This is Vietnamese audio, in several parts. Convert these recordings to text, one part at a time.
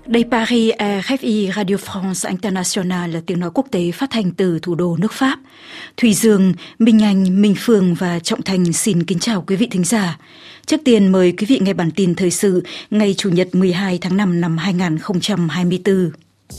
Đây Paris, RFI Radio France International là tiếng nói quốc tế phát thanh từ thủ đô nước Pháp. Thùy Dương, Minh Anh, Minh Phương và Trọng Thành xin kính chào quý vị thính giả. Trước tiên mời quý vị nghe bản tin thời sự ngày Chủ nhật 12 tháng 5 năm 2024.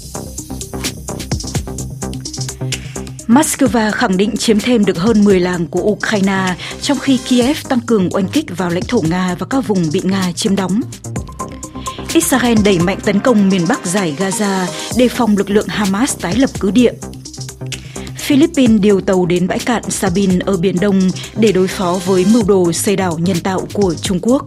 Moscow khẳng định chiếm thêm được hơn 10 làng của Ukraine, trong khi Kiev tăng cường oanh kích vào lãnh thổ Nga và các vùng bị Nga chiếm đóng. Israel đẩy mạnh tấn công miền Bắc dải Gaza, đề phòng lực lượng Hamas tái lập cứ địa. Philippines điều tàu đến bãi cạn Sabin ở Biển Đông để đối phó với mưu đồ xây đảo nhân tạo của Trung Quốc.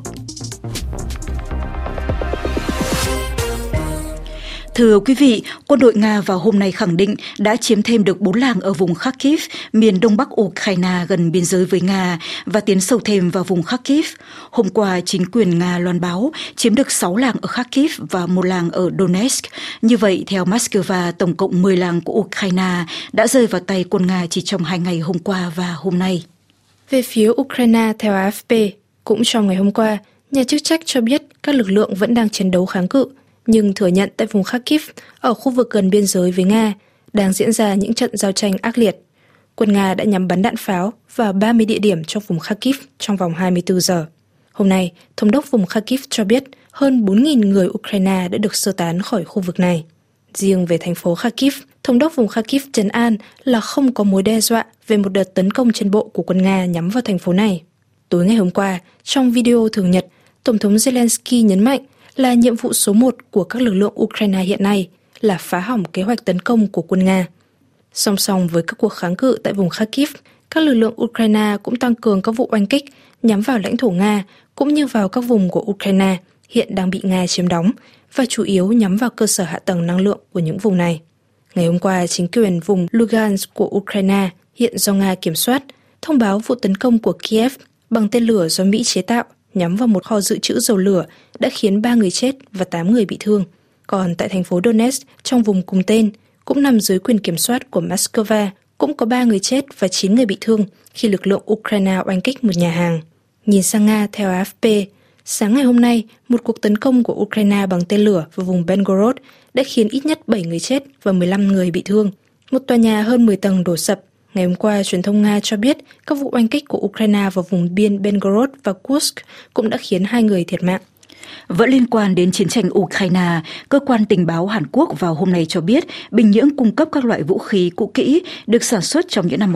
Thưa quý vị, quân đội Nga vào hôm nay khẳng định đã chiếm thêm được 4 làng ở vùng Kharkiv, miền đông bắc Ukraine gần biên giới với Nga và tiến sâu thêm vào vùng Kharkiv. Hôm qua, chính quyền Nga loan báo chiếm được 6 làng ở Kharkiv và 1 làng ở Donetsk. Như vậy, theo Moscow, tổng cộng 10 làng của Ukraine đã rơi vào tay quân Nga chỉ trong 2 ngày hôm qua và hôm nay. Về phía Ukraine, theo AFP, cũng trong ngày hôm qua, nhà chức trách cho biết các lực lượng vẫn đang chiến đấu kháng cự, nhưng thừa nhận tại vùng Kharkiv, ở khu vực gần biên giới với Nga, đang diễn ra những trận giao tranh ác liệt. Quân Nga đã nhắm bắn đạn pháo vào 30 địa điểm trong vùng Kharkiv trong vòng 24 giờ. Hôm nay, Thống đốc vùng Kharkiv cho biết hơn 4.000 người Ukraine đã được sơ tán khỏi khu vực này. Riêng về thành phố Kharkiv, Thống đốc vùng Kharkiv trấn an là không có mối đe dọa về một đợt tấn công trên bộ của quân Nga nhắm vào thành phố này. Tối ngày hôm qua, trong video thường nhật, Tổng thống Zelensky nhấn mạnh là nhiệm vụ số 1 của các lực lượng Ukraine hiện nay là phá hỏng kế hoạch tấn công của quân Nga. Song song với các cuộc kháng cự tại vùng Kharkiv, các lực lượng Ukraine cũng tăng cường các vụ oanh kích nhắm vào lãnh thổ Nga cũng như vào các vùng của Ukraine hiện đang bị Nga chiếm đóng và chủ yếu nhắm vào cơ sở hạ tầng năng lượng của những vùng này. Ngày hôm qua, chính quyền vùng Lugansk của Ukraine hiện do Nga kiểm soát thông báo vụ tấn công của Kiev bằng tên lửa do Mỹ chế tạo nhắm vào một kho dự trữ dầu lửa đã khiến 3 người chết và 8 người bị thương. Còn tại thành phố Donetsk, trong vùng cùng tên, cũng nằm dưới quyền kiểm soát của Moscow, cũng có 3 người chết và 9 người bị thương khi lực lượng Ukraine oanh kích một nhà hàng. Nhìn sang Nga, theo AFP, sáng ngày hôm nay, một cuộc tấn công của Ukraine bằng tên lửa vào vùng Belgorod đã khiến ít nhất 7 người chết và 15 người bị thương. Một tòa nhà hơn 10 tầng đổ sập. Ngày hôm qua, truyền thông Nga cho biết các vụ oanh kích của Ukraine vào vùng biên Belgorod và Kursk cũng đã khiến 2 người thiệt mạng. Vẫn liên quan đến chiến tranh Ukraine, cơ quan tình báo Hàn Quốc vào hôm nay cho biết Bình Nhưỡng cung cấp các loại vũ khí cũ kỹ được sản xuất trong những năm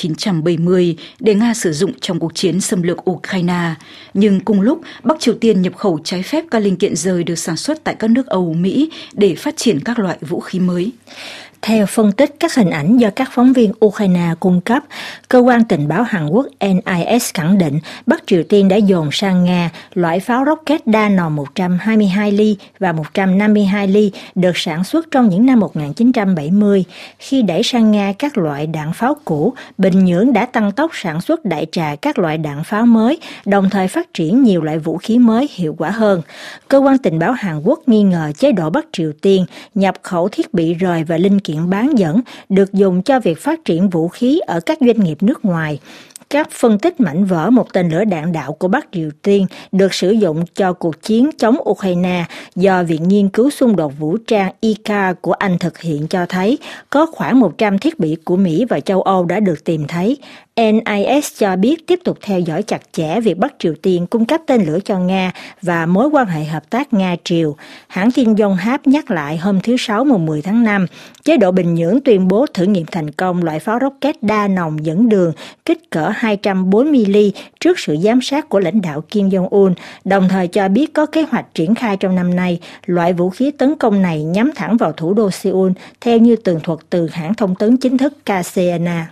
1970 để Nga sử dụng trong cuộc chiến xâm lược Ukraine. Nhưng cùng lúc, Bắc Triều Tiên nhập khẩu trái phép các linh kiện rời được sản xuất tại các nước Âu, Mỹ để phát triển các loại vũ khí mới. Theo phân tích các hình ảnh do các phóng viên Ukraine cung cấp, cơ quan tình báo Hàn Quốc NIS khẳng định Bắc Triều Tiên đã dồn sang Nga loại pháo rocket đa nòng 122 ly và 152 ly được sản xuất trong những năm 1970. Khi đẩy sang Nga các loại đạn pháo cũ, Bình Nhưỡng đã tăng tốc sản xuất đại trà các loại đạn pháo mới, đồng thời phát triển nhiều loại vũ khí mới hiệu quả hơn. Cơ quan tình báo Hàn Quốc nghi ngờ chế độ Bắc Triều Tiên nhập khẩu thiết bị rời và linh kiện bán dẫn được dùng cho việc phát triển vũ khí ở các doanh nghiệp nước ngoài. Các phân tích mảnh vỡ một tên lửa đạn đạo của Bắc Triều Tiên được sử dụng cho cuộc chiến chống Ukraine do Viện Nghiên cứu xung đột vũ trang ICAR của Anh thực hiện cho thấy có khoảng 100 thiết bị của Mỹ và châu Âu đã được tìm thấy. NIS cho biết tiếp tục theo dõi chặt chẽ việc Bắc Triều Tiên cung cấp tên lửa cho Nga và mối quan hệ hợp tác Nga-Triều. Hãng tin Yonhap nhắc lại hôm thứ Sáu mùng 10 tháng 5, chế độ Bình Nhưỡng tuyên bố thử nghiệm thành công loại pháo rocket đa nòng dẫn đường kích cỡ 240 ly trước sự giám sát của lãnh đạo Kim Jong-un, đồng thời cho biết có kế hoạch triển khai trong năm nay. Loại vũ khí tấn công này nhắm thẳng vào thủ đô Seoul, theo như tường thuật từ hãng thông tấn chính thức KCNA.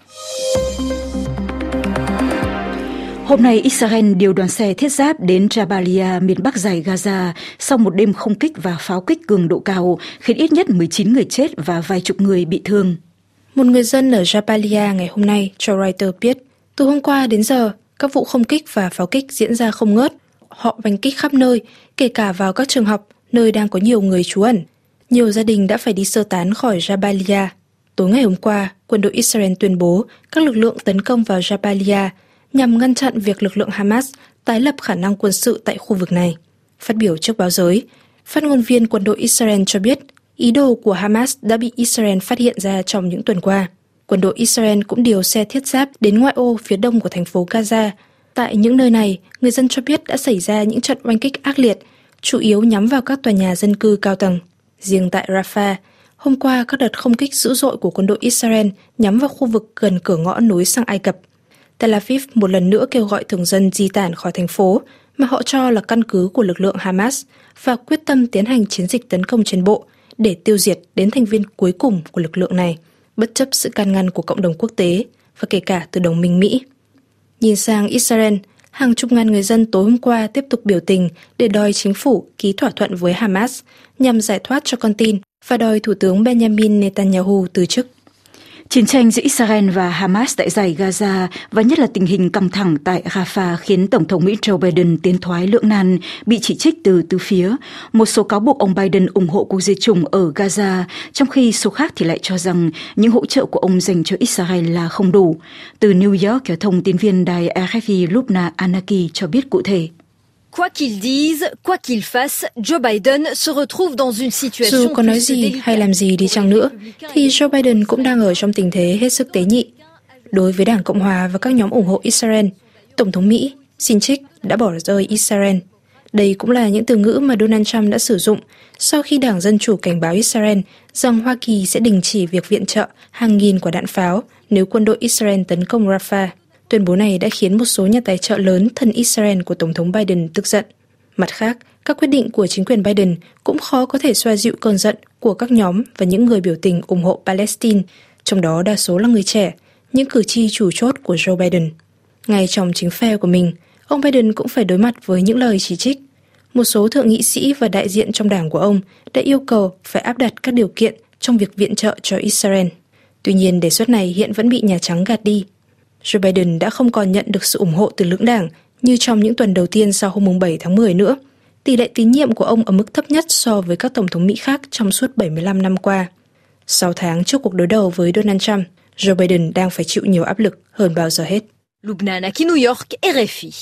Hôm nay, Israel điều đoàn xe thiết giáp đến Jabalia, miền Bắc dải Gaza, sau một đêm không kích và pháo kích cường độ cao, khiến ít nhất 19 người chết và vài chục người bị thương. Một người dân ở Jabalia ngày hôm nay cho Reuters biết, từ hôm qua đến giờ, các vụ không kích và pháo kích diễn ra không ngớt. Họ oanh kích khắp nơi, kể cả vào các trường học, nơi đang có nhiều người trú ẩn. Nhiều gia đình đã phải đi sơ tán khỏi Jabalia. Tối ngày hôm qua, quân đội Israel tuyên bố các lực lượng tấn công vào Jabalia nhằm ngăn chặn việc lực lượng Hamas tái lập khả năng quân sự tại khu vực này. Phát biểu trước báo giới, Phát ngôn viên quân đội Israel cho biết, ý đồ của Hamas đã bị Israel phát hiện ra trong những tuần qua. Quân đội Israel cũng điều xe thiết giáp đến ngoại ô phía đông của thành phố Gaza. Tại những nơi này, người dân cho biết đã xảy ra những trận oanh kích ác liệt, chủ yếu nhắm vào các tòa nhà dân cư cao tầng. Riêng tại Rafah, hôm qua các đợt không kích dữ dội của quân đội Israel nhắm vào khu vực gần cửa ngõ nối sang Ai Cập. Tel Aviv một lần nữa kêu gọi thường dân di tản khỏi thành phố mà họ cho là căn cứ của lực lượng Hamas và quyết tâm tiến hành chiến dịch tấn công trên bộ để tiêu diệt đến thành viên cuối cùng của lực lượng này, bất chấp sự can ngăn của cộng đồng quốc tế và kể cả từ đồng minh Mỹ. Nhìn sang Israel, hàng chục ngàn người dân tối hôm qua tiếp tục biểu tình để đòi chính phủ ký thỏa thuận với Hamas nhằm giải thoát cho con tin và đòi Thủ tướng Benjamin Netanyahu từ chức. Chiến tranh giữa Israel và Hamas tại dải Gaza và nhất là tình hình căng thẳng tại Rafah khiến Tổng thống Mỹ Joe Biden tiến thoái lưỡng nan, bị chỉ trích từ tứ phía. Một số cáo buộc ông Biden ủng hộ cuộc diệt chủng ở Gaza, trong khi số khác thì lại cho rằng những hỗ trợ của ông dành cho Israel là không đủ. Từ New York, thông tin viên đài RFI Lubna Anaki cho biết cụ thể. Quoi qu'il dise, quoi qu'il fasse, Joe Biden se retrouve dans une situation. Dù có nói gì hay làm gì đi chăng nữa, thì Joe Biden cũng đang ở trong tình thế hết sức tế nhị. Đối với Đảng Cộng hòa và các nhóm ủng hộ Israel, Tổng thống Mỹ xin trích đã bỏ rơi Israel. Đây cũng là những từ ngữ mà Donald Trump đã sử dụng sau khi Đảng Dân Chủ cảnh báo Israel rằng Hoa Kỳ sẽ đình chỉ việc viện trợ hàng nghìn quả đạn pháo nếu quân đội Israel tấn công Rafah. Tuyên bố này đã khiến một số nhà tài trợ lớn thân Israel của Tổng thống Biden tức giận. Mặt khác, các quyết định của chính quyền Biden cũng khó có thể xoa dịu cơn giận của các nhóm và những người biểu tình ủng hộ Palestine, trong đó đa số là người trẻ, những cử tri chủ chốt của Joe Biden. Ngay trong chính phe của mình, ông Biden cũng phải đối mặt với những lời chỉ trích. Một số thượng nghị sĩ và đại diện trong đảng của ông đã yêu cầu phải áp đặt các điều kiện trong việc viện trợ cho Israel. Tuy nhiên, đề xuất này hiện vẫn bị Nhà Trắng gạt đi. Joe Biden đã không còn nhận được sự ủng hộ từ lưỡng đảng như trong những tuần đầu tiên sau hôm 7 tháng 10 nữa. Tỷ lệ tín nhiệm của ông ở mức thấp nhất so với các tổng thống Mỹ khác trong suốt 75 năm qua. 6 tháng trước cuộc đối đầu với Donald Trump, Joe Biden đang phải chịu nhiều áp lực hơn bao giờ hết. Lubna Anaki, New York, RFI.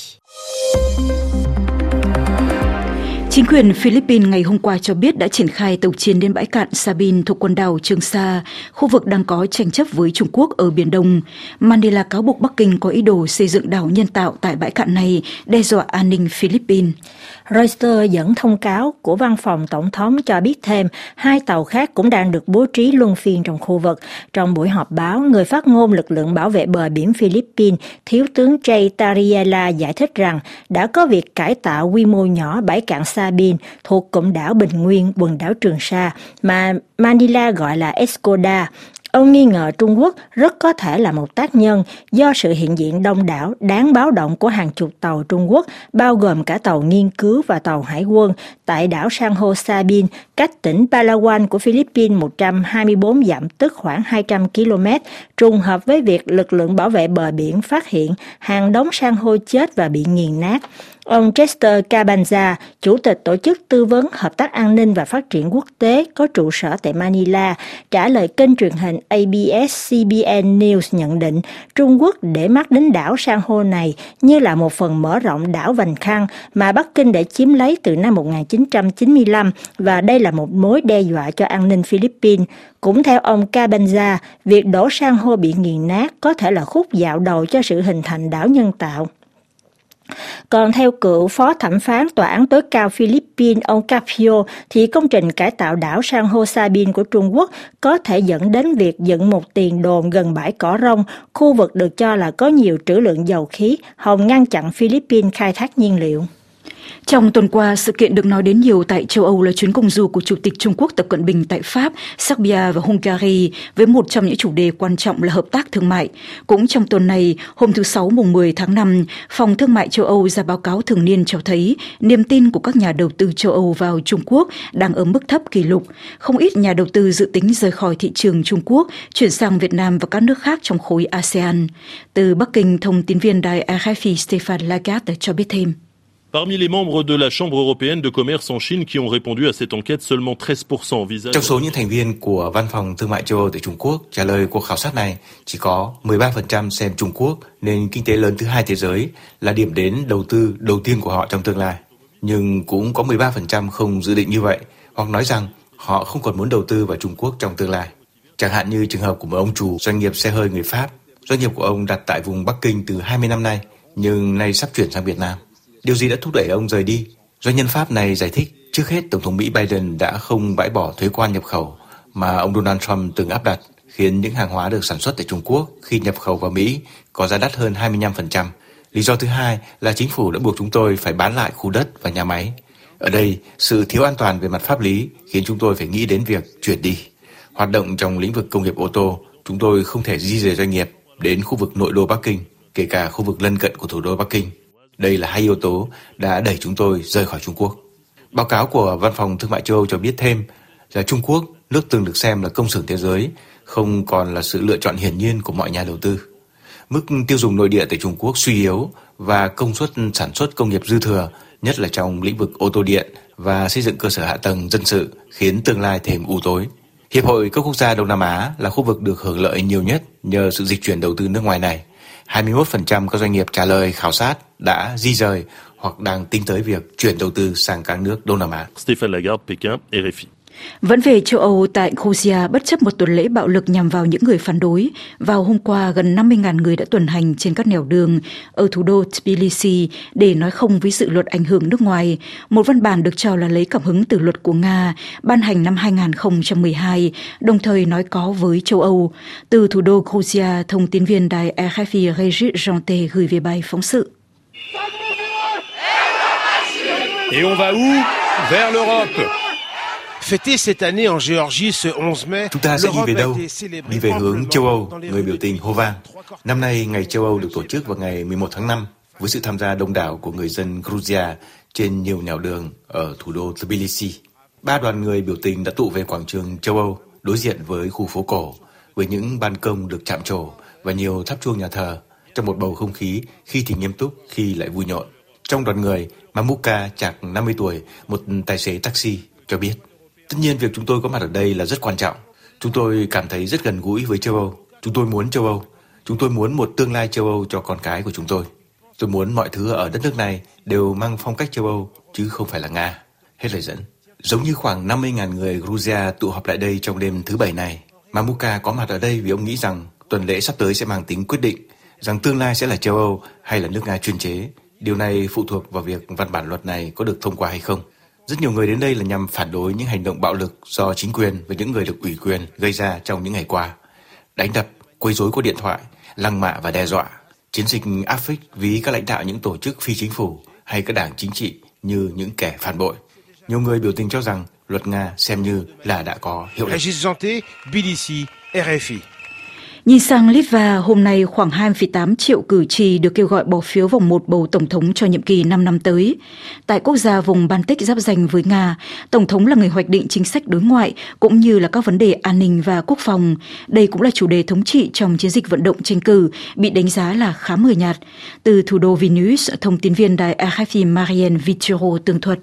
Chính quyền Philippines ngày hôm qua cho biết đã triển khai tàu chiến đến bãi cạn Sabin thuộc quần đảo Trường Sa, khu vực đang có tranh chấp với Trung Quốc ở Biển Đông. Manila cáo buộc Bắc Kinh có ý đồ xây dựng đảo nhân tạo tại bãi cạn này, đe dọa an ninh Philippines. Reuters dẫn thông cáo của văn phòng tổng thống cho biết thêm 2 tàu khác cũng đang được bố trí luân phiên trong khu vực. Trong buổi họp báo, người phát ngôn lực lượng bảo vệ bờ biển Philippines, Thiếu tướng Jay Tariela giải thích rằng đã có việc cải tạo quy mô nhỏ bãi cạn Sabin thuộc cụm đảo Bình Nguyên, quần đảo Trường Sa, mà Manila gọi là Escoda. Ông nghi ngờ Trung Quốc rất có thể là một tác nhân do sự hiện diện đông đảo đáng báo động của hàng chục tàu Trung Quốc, bao gồm cả tàu nghiên cứu và tàu hải quân, tại đảo san hô Sabin, cách tỉnh Palawan của Philippines 124 dặm tức khoảng 200 km, trùng hợp với việc lực lượng bảo vệ bờ biển phát hiện hàng đống san hô chết và bị nghiền nát. Ông Chester Cabanza, Chủ tịch Tổ chức Tư vấn Hợp tác An ninh và Phát triển Quốc tế có trụ sở tại Manila, trả lời kênh truyền hình ABS-CBN News nhận định Trung Quốc để mắt đến đảo san hô này như là một phần mở rộng đảo Vành Khăn mà Bắc Kinh đã chiếm lấy từ năm 1995 và đây là một mối đe dọa cho an ninh Philippines. Cũng theo ông Cabanza, việc đổ san hô bị nghiền nát có thể là khúc dạo đầu cho sự hình thành đảo nhân tạo. Còn theo cựu phó thẩm phán Tòa án tối cao Philippines ông Capio, thì công trình cải tạo đảo san hô Sabin của Trung Quốc có thể dẫn đến việc dựng một tiền đồn gần bãi cỏ rong, khu vực được cho là có nhiều trữ lượng dầu khí, hòng ngăn chặn Philippines khai thác nhiên liệu. Trong tuần qua, sự kiện được nói đến nhiều tại châu Âu là chuyến công du của Chủ tịch Trung Quốc Tập Cận Bình tại Pháp, Serbia và Hungary với một trong những chủ đề quan trọng là hợp tác thương mại. Cũng trong tuần này, hôm thứ Sáu mùng 10 tháng 5, Phòng Thương mại châu Âu ra báo cáo thường niên cho thấy niềm tin của các nhà đầu tư châu Âu vào Trung Quốc đang ở mức thấp kỷ lục. Không ít nhà đầu tư dự tính rời khỏi thị trường Trung Quốc, chuyển sang Việt Nam và các nước khác trong khối ASEAN. Từ Bắc Kinh, thông tin viên đài RFI Stéphane Lagarde cho biết thêm. Parmi les membres de la Chambre européenne de commerce en Chine qui ont répondu à cette enquête, seulement 13% envisagent. Trong số những thành viên của Văn phòng Thương mại châu Âu tại Trung Quốc trả lời cuộc khảo sát này, chỉ có 13% xem Trung Quốc, nền kinh tế lớn thứ hai thế giới, là điểm đến đầu tư đầu tiên của họ trong tương lai. nhưng cũng có 13% không dự định như vậy, hoặc nói rằng họ không còn muốn đầu tư vào Trung Quốc trong tương lai. Chẳng hạn như trường hợp của một ông chủ doanh nghiệp xe hơi người Pháp. Doanh nghiệp của ông đặt tại vùng Bắc Kinh từ 20 năm nay, nhưng nay sắp chuyển sang Việt Nam. Điều gì đã thúc đẩy ông rời đi? Doanh nhân Pháp này giải thích, trước hết Tổng thống Mỹ Biden đã không bãi bỏ thuế quan nhập khẩu mà ông Donald Trump từng áp đặt, khiến những hàng hóa được sản xuất tại Trung Quốc khi nhập khẩu vào Mỹ có giá đắt hơn 25%. Lý do thứ hai là chính phủ đã buộc chúng tôi phải bán lại khu đất và nhà máy. Ở đây, sự thiếu an toàn về mặt pháp lý khiến chúng tôi phải nghĩ đến việc chuyển đi. Hoạt động trong lĩnh vực công nghiệp ô tô, chúng tôi không thể di rời doanh nghiệp đến khu vực nội đô Bắc Kinh, kể cả khu vực lân cận của thủ đô Bắc Kinh. Đây là hai yếu tố đã đẩy chúng tôi rời khỏi Trung Quốc. Báo cáo của Văn phòng Thương mại châu Âu cho biết thêm là Trung Quốc, nước từng được xem là công xưởng thế giới, không còn là sự lựa chọn hiển nhiên của mọi nhà đầu tư. Mức tiêu dùng nội địa tại Trung Quốc suy yếu và công suất sản xuất công nghiệp dư thừa, nhất là trong lĩnh vực ô tô điện và xây dựng cơ sở hạ tầng dân sự, khiến tương lai thêm u tối. Hiệp hội các quốc gia Đông Nam Á là khu vực được hưởng lợi nhiều nhất nhờ sự dịch chuyển đầu tư nước ngoài này. 21% các doanh nghiệp trả lời khảo sát đã di rời hoặc đang tính tới việc chuyển đầu tư sang các nước Đông Nam Á. Stéphane Lagarde, Pékin, RFI. Vẫn về châu Âu, tại Georgia, bất chấp một tuần lễ bạo lực nhằm vào những người phản đối, vào hôm qua gần 50.000 người đã tuần hành trên các nẻo đường ở thủ đô Tbilisi để nói không với dự luật ảnh hưởng nước ngoài, một văn bản được cho là lấy cảm hứng từ luật của Nga, ban hành năm 2012, đồng thời nói có với châu Âu. Từ thủ đô Georgia, thông tin viên đài RFI Régis Janté gửi về bài phóng sự. Et on va où? Vers l'Europe. Chúng ta sẽ đi về đâu? Đi về hướng châu Âu, người biểu tình hô vang. Năm nay, Ngày châu Âu được tổ chức vào ngày 11 tháng 5 với sự tham gia đông đảo của người dân Georgia trên nhiều nẻo đường ở thủ đô Tbilisi. 3 đoàn người biểu tình đã tụ về quảng trường châu Âu đối diện với khu phố cổ với những ban công được chạm trổ và nhiều tháp chuông nhà thờ trong một bầu không khí khi thì nghiêm túc, khi lại vui nhộn. Trong đoàn người, Mamuka, chạc 50 tuổi, một tài xế taxi, cho biết: tất nhiên việc chúng tôi có mặt ở đây là rất quan trọng. Chúng tôi cảm thấy rất gần gũi với châu Âu. Chúng tôi muốn châu Âu. Chúng tôi muốn một tương lai châu Âu cho con cái của chúng tôi. Tôi muốn mọi thứ ở đất nước này đều mang phong cách châu Âu, chứ không phải là Nga. Hết lời dẫn. Giống như khoảng 50.000 người Georgia tụ họp lại đây trong đêm thứ Bảy này, Mamuka có mặt ở đây vì ông nghĩ rằng tuần lễ sắp tới sẽ mang tính quyết định, rằng tương lai sẽ là châu Âu hay là nước Nga chuyên chế. Điều này phụ thuộc vào việc văn bản luật này có được thông qua hay không. Rất nhiều người đến đây là nhằm phản đối những hành động bạo lực do chính quyền và những người được ủy quyền gây ra trong những ngày qua. Đánh đập, quấy rối qua điện thoại, lăng mạ và đe dọa. Chiến dịch áp phích ví các lãnh đạo những tổ chức phi chính phủ hay các đảng chính trị như những kẻ phản bội. Nhiều người biểu tình cho rằng luật Nga xem như là đã có hiệu lực. Régis Janté, Tbilisi, RFI. Nhìn sang Litva, hôm nay khoảng 2,8 triệu cử tri được kêu gọi bỏ phiếu vòng 1 bầu Tổng thống cho nhiệm kỳ 5 năm tới. Tại quốc gia vùng Baltic giáp ranh với Nga, Tổng thống là người hoạch định chính sách đối ngoại cũng như là các vấn đề an ninh và quốc phòng. Đây cũng là chủ đề thống trị trong chiến dịch vận động tranh cử, bị đánh giá là khá mờ nhạt. Từ thủ đô Vilnius, thông tin viên đài RFI Marianne Vituro tường thuật.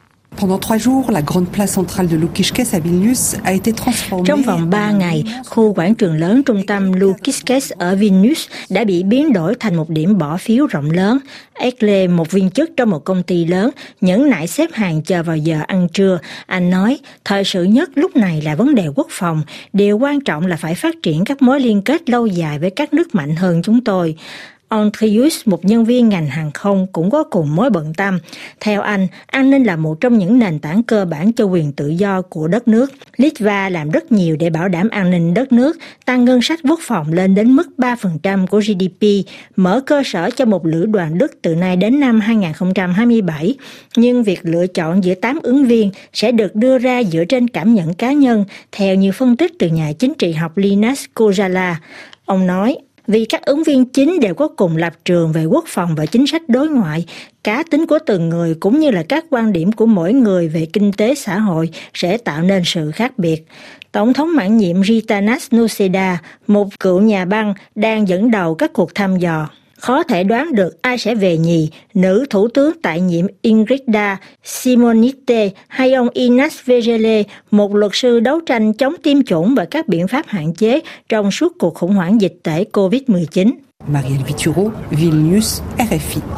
Trong vòng 3 ngày, khu quảng trường lớn trung tâm Lukiškės ở Vilnius đã bị biến đổi thành một điểm bỏ phiếu rộng lớn. Ekle, một viên chức trong một công ty lớn, nhẫn nại xếp hàng chờ vào giờ ăn trưa. Anh nói, thời sự nhất lúc này là vấn đề quốc phòng. Điều quan trọng là phải phát triển các mối liên kết lâu dài với các nước mạnh hơn chúng tôi. Andrius, một nhân viên ngành hàng không, cũng có cùng mối bận tâm. Theo anh, an ninh là một trong những nền tảng cơ bản cho quyền tự do của đất nước. Litva làm rất nhiều để bảo đảm an ninh đất nước, tăng ngân sách quốc phòng lên đến mức 3% của GDP, mở cơ sở cho một lữ đoàn Đức từ nay đến năm 2027. Nhưng việc lựa chọn giữa 8 ứng viên sẽ được đưa ra dựa trên cảm nhận cá nhân, theo như phân tích từ nhà chính trị học Linas Kozala. Ông nói, vì các ứng viên chính đều có cùng lập trường về quốc phòng và chính sách đối ngoại, cá tính của từng người cũng như là các quan điểm của mỗi người về kinh tế xã hội sẽ tạo nên sự khác biệt. Tổng thống mãn nhiệm Gitanas Noceda, một cựu nhà băng, đang dẫn đầu các cuộc thăm dò. Khó thể đoán được ai sẽ về nhì, nữ thủ tướng tại nhiệm Ingrida Simonite hay ông Inas Vegele, một luật sư đấu tranh chống tiêm chủng và các biện pháp hạn chế trong suốt cuộc khủng hoảng dịch tễ COVID-19. Marianne Vituro, Vilnius, RFI.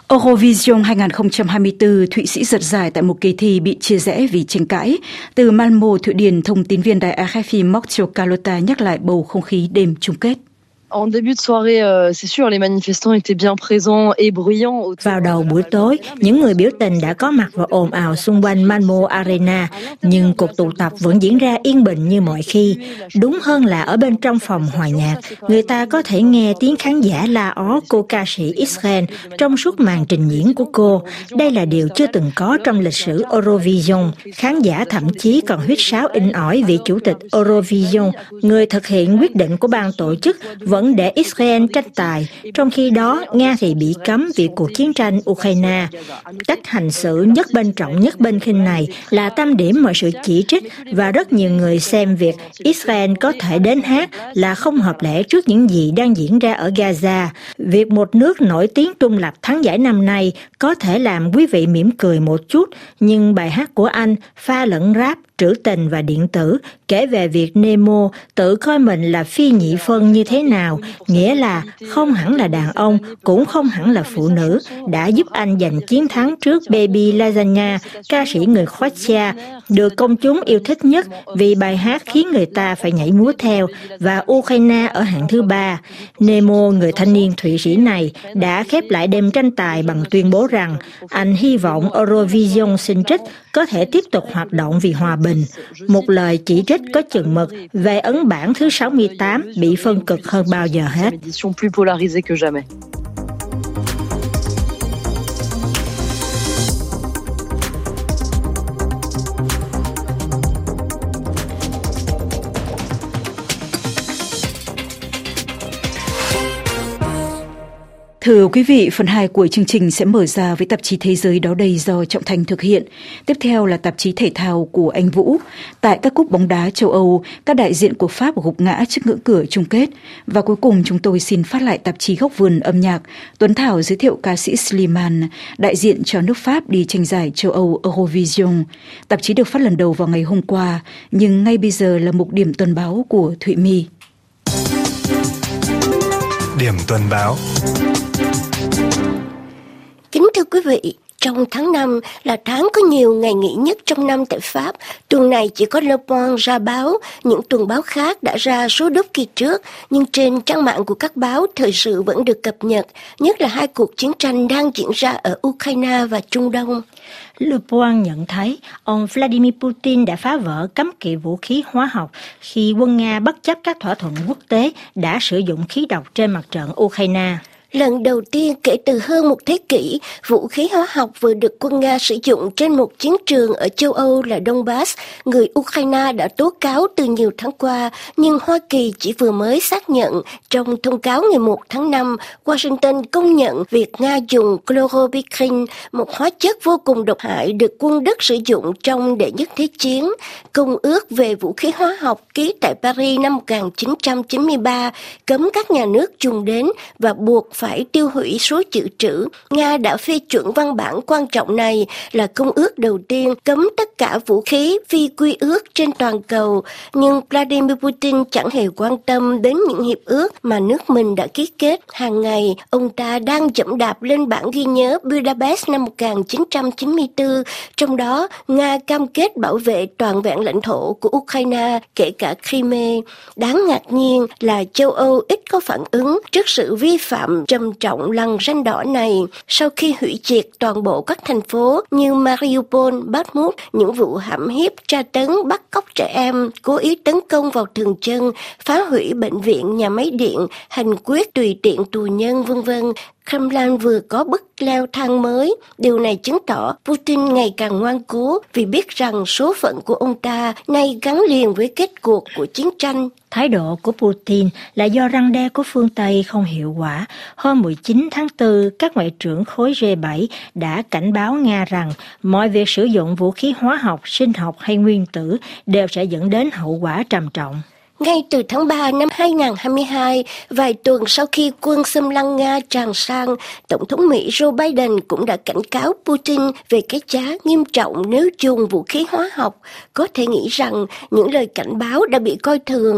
Eurovision 2024, Thụy Sĩ giật giải tại một kỳ thi bị chia rẽ vì tranh cãi. Từ Malmö, Thụy Điển, thông tín viên đài RFI Mokcho Carlotta nhắc lại bầu không khí đêm chung kết. En début de soirée, c'est sûr, les manifestants étaient bien présents et bruyants. Vào đầu buổi tối, những người biểu tình đã có mặt và ồn ào xung quanh Malmö Arena, nhưng cuộc tụ tập vẫn diễn ra yên bình như mọi khi. Đúng hơn là ở bên trong phòng hòa nhạc, người ta có thể nghe tiếng khán giả la ó cô ca sĩ Israel trong suốt màn trình diễn của cô. Đây là điều chưa từng có trong lịch sử Eurovision. Khán giả thậm chí còn huýt sáo inh ỏi vị chủ tịch Eurovision, người thực hiện quyết định của ban tổ chức, vẫn để Israel tranh tài, trong khi đó Nga thì bị cấm vì cuộc chiến tranh Ukraine. Cách hành xử nhất bên trọng nhất bên khinh này là tâm điểm mọi sự chỉ trích và rất nhiều người xem việc Israel có thể đến hát là không hợp lẽ trước những gì đang diễn ra ở Gaza. Việc một nước nổi tiếng trung lập thắng giải năm nay có thể làm quý vị mỉm cười một chút, nhưng bài hát của anh pha lẫn rap, trữ tình và điện tử kể về việc Nemo tự coi mình là phi nhị phân như thế nào, nghĩa là không hẳn là đàn ông, cũng không hẳn là phụ nữ, đã giúp anh giành chiến thắng trước Baby Lasagna, ca sĩ người Croatia, được công chúng yêu thích nhất vì bài hát khiến người ta phải nhảy múa theo, và Ukraine ở hạng thứ 3. Nemo, người thanh niên Thụy Sĩ này, đã khép lại đêm tranh tài bằng tuyên bố rằng anh hy vọng Eurovision xin trích có thể tiếp tục hoạt động vì hòa bình. Một lời chỉ trích có chừng mực về ấn bản thứ 68 bị phân cực hơn bao giờ hết. Thưa quý vị, phần 2 của chương trình sẽ mở ra với tạp chí Thế giới đó đây do Trọng Thành thực hiện. Tiếp theo là tạp chí thể thao của anh Vũ. Tại các cúp bóng đá châu Âu, các đại diện của Pháp gục ngã trước ngưỡng cửa chung kết. Và cuối cùng chúng tôi xin phát lại tạp chí Góc vườn âm nhạc. Tuấn Thảo giới thiệu ca sĩ Slimane, đại diện cho nước Pháp đi tranh giải châu Âu Eurovision. Tạp chí được phát lần đầu vào ngày hôm qua, nhưng ngay bây giờ là mục điểm tuần báo của Thụy My. Điểm tuần báo. Kính thưa quý vị, trong tháng 5 là tháng có nhiều ngày nghỉ nhất trong năm tại Pháp. Tuần này chỉ có Le Point ra báo, những tuần báo khác đã ra số đúp kỳ trước, nhưng trên trang mạng của các báo, thời sự vẫn được cập nhật, nhất là hai cuộc chiến tranh đang diễn ra ở Ukraine và Trung Đông. Le Point nhận thấy ông Vladimir Putin đã phá vỡ cấm kỵ vũ khí hóa học khi quân Nga bất chấp các thỏa thuận quốc tế đã sử dụng khí độc trên mặt trận Ukraine. Lần đầu tiên kể từ hơn một thế kỷ, vũ khí hóa học vừa được quân Nga sử dụng trên một chiến trường ở châu Âu là Donbass. Người Ukraine đã tố cáo từ nhiều tháng qua, nhưng Hoa Kỳ chỉ vừa mới xác nhận. Trong thông cáo ngày 1 tháng 5, Washington công nhận việc Nga dùng chlorobicrin, một hóa chất vô cùng độc hại được quân Đức sử dụng trong Đệ nhất Thế chiến. Công ước về vũ khí hóa học ký tại Paris năm 1993 cấm các nhà nước dùng đến và buộc phải tiêu hủy số dự trữ. Nga đã phê chuẩn văn bản quan trọng này, là công ước đầu tiên cấm tất cả vũ khí phi quy ước trên toàn cầu. Nhưng Vladimir Putin chẳng hề quan tâm đến những hiệp ước mà nước mình đã ký kết. Hàng ngày, ông ta đang dẫm đạp lên bản ghi nhớ Budapest năm 1994, trong đó Nga cam kết bảo vệ toàn vẹn lãnh thổ của Ukraine, kể cả Crimea. Đáng ngạc nhiên là châu Âu ít có phản ứng trước sự vi phạm trầm trọng lằn ranh đỏ này. Sau khi hủy diệt toàn bộ các thành phố như Mariupol, Bakhmut, những vụ hãm hiếp, tra tấn, bắt cóc trẻ em, cố ý tấn công vào thường dân, phá hủy bệnh viện, nhà máy điện, hành quyết tùy tiện tù nhân, v.v., Kremlin vừa có bức leo thang mới. Điều này chứng tỏ Putin ngày càng ngoan cố vì biết rằng số phận của ông ta nay gắn liền với kết cuộc của chiến tranh. Thái độ của Putin là do răn đe của phương Tây không hiệu quả. Hôm 19 tháng 4, các ngoại trưởng khối G7 đã cảnh báo Nga rằng mọi việc sử dụng vũ khí hóa học, sinh học hay nguyên tử đều sẽ dẫn đến hậu quả trầm trọng. Ngay từ tháng 3 năm 2022, vài tuần sau khi quân xâm lăng Nga tràn sang, Tổng thống Mỹ Joe Biden cũng đã cảnh cáo Putin về cái giá nghiêm trọng nếu dùng vũ khí hóa học. Có thể nghĩ rằng những lời cảnh báo đã bị coi thường.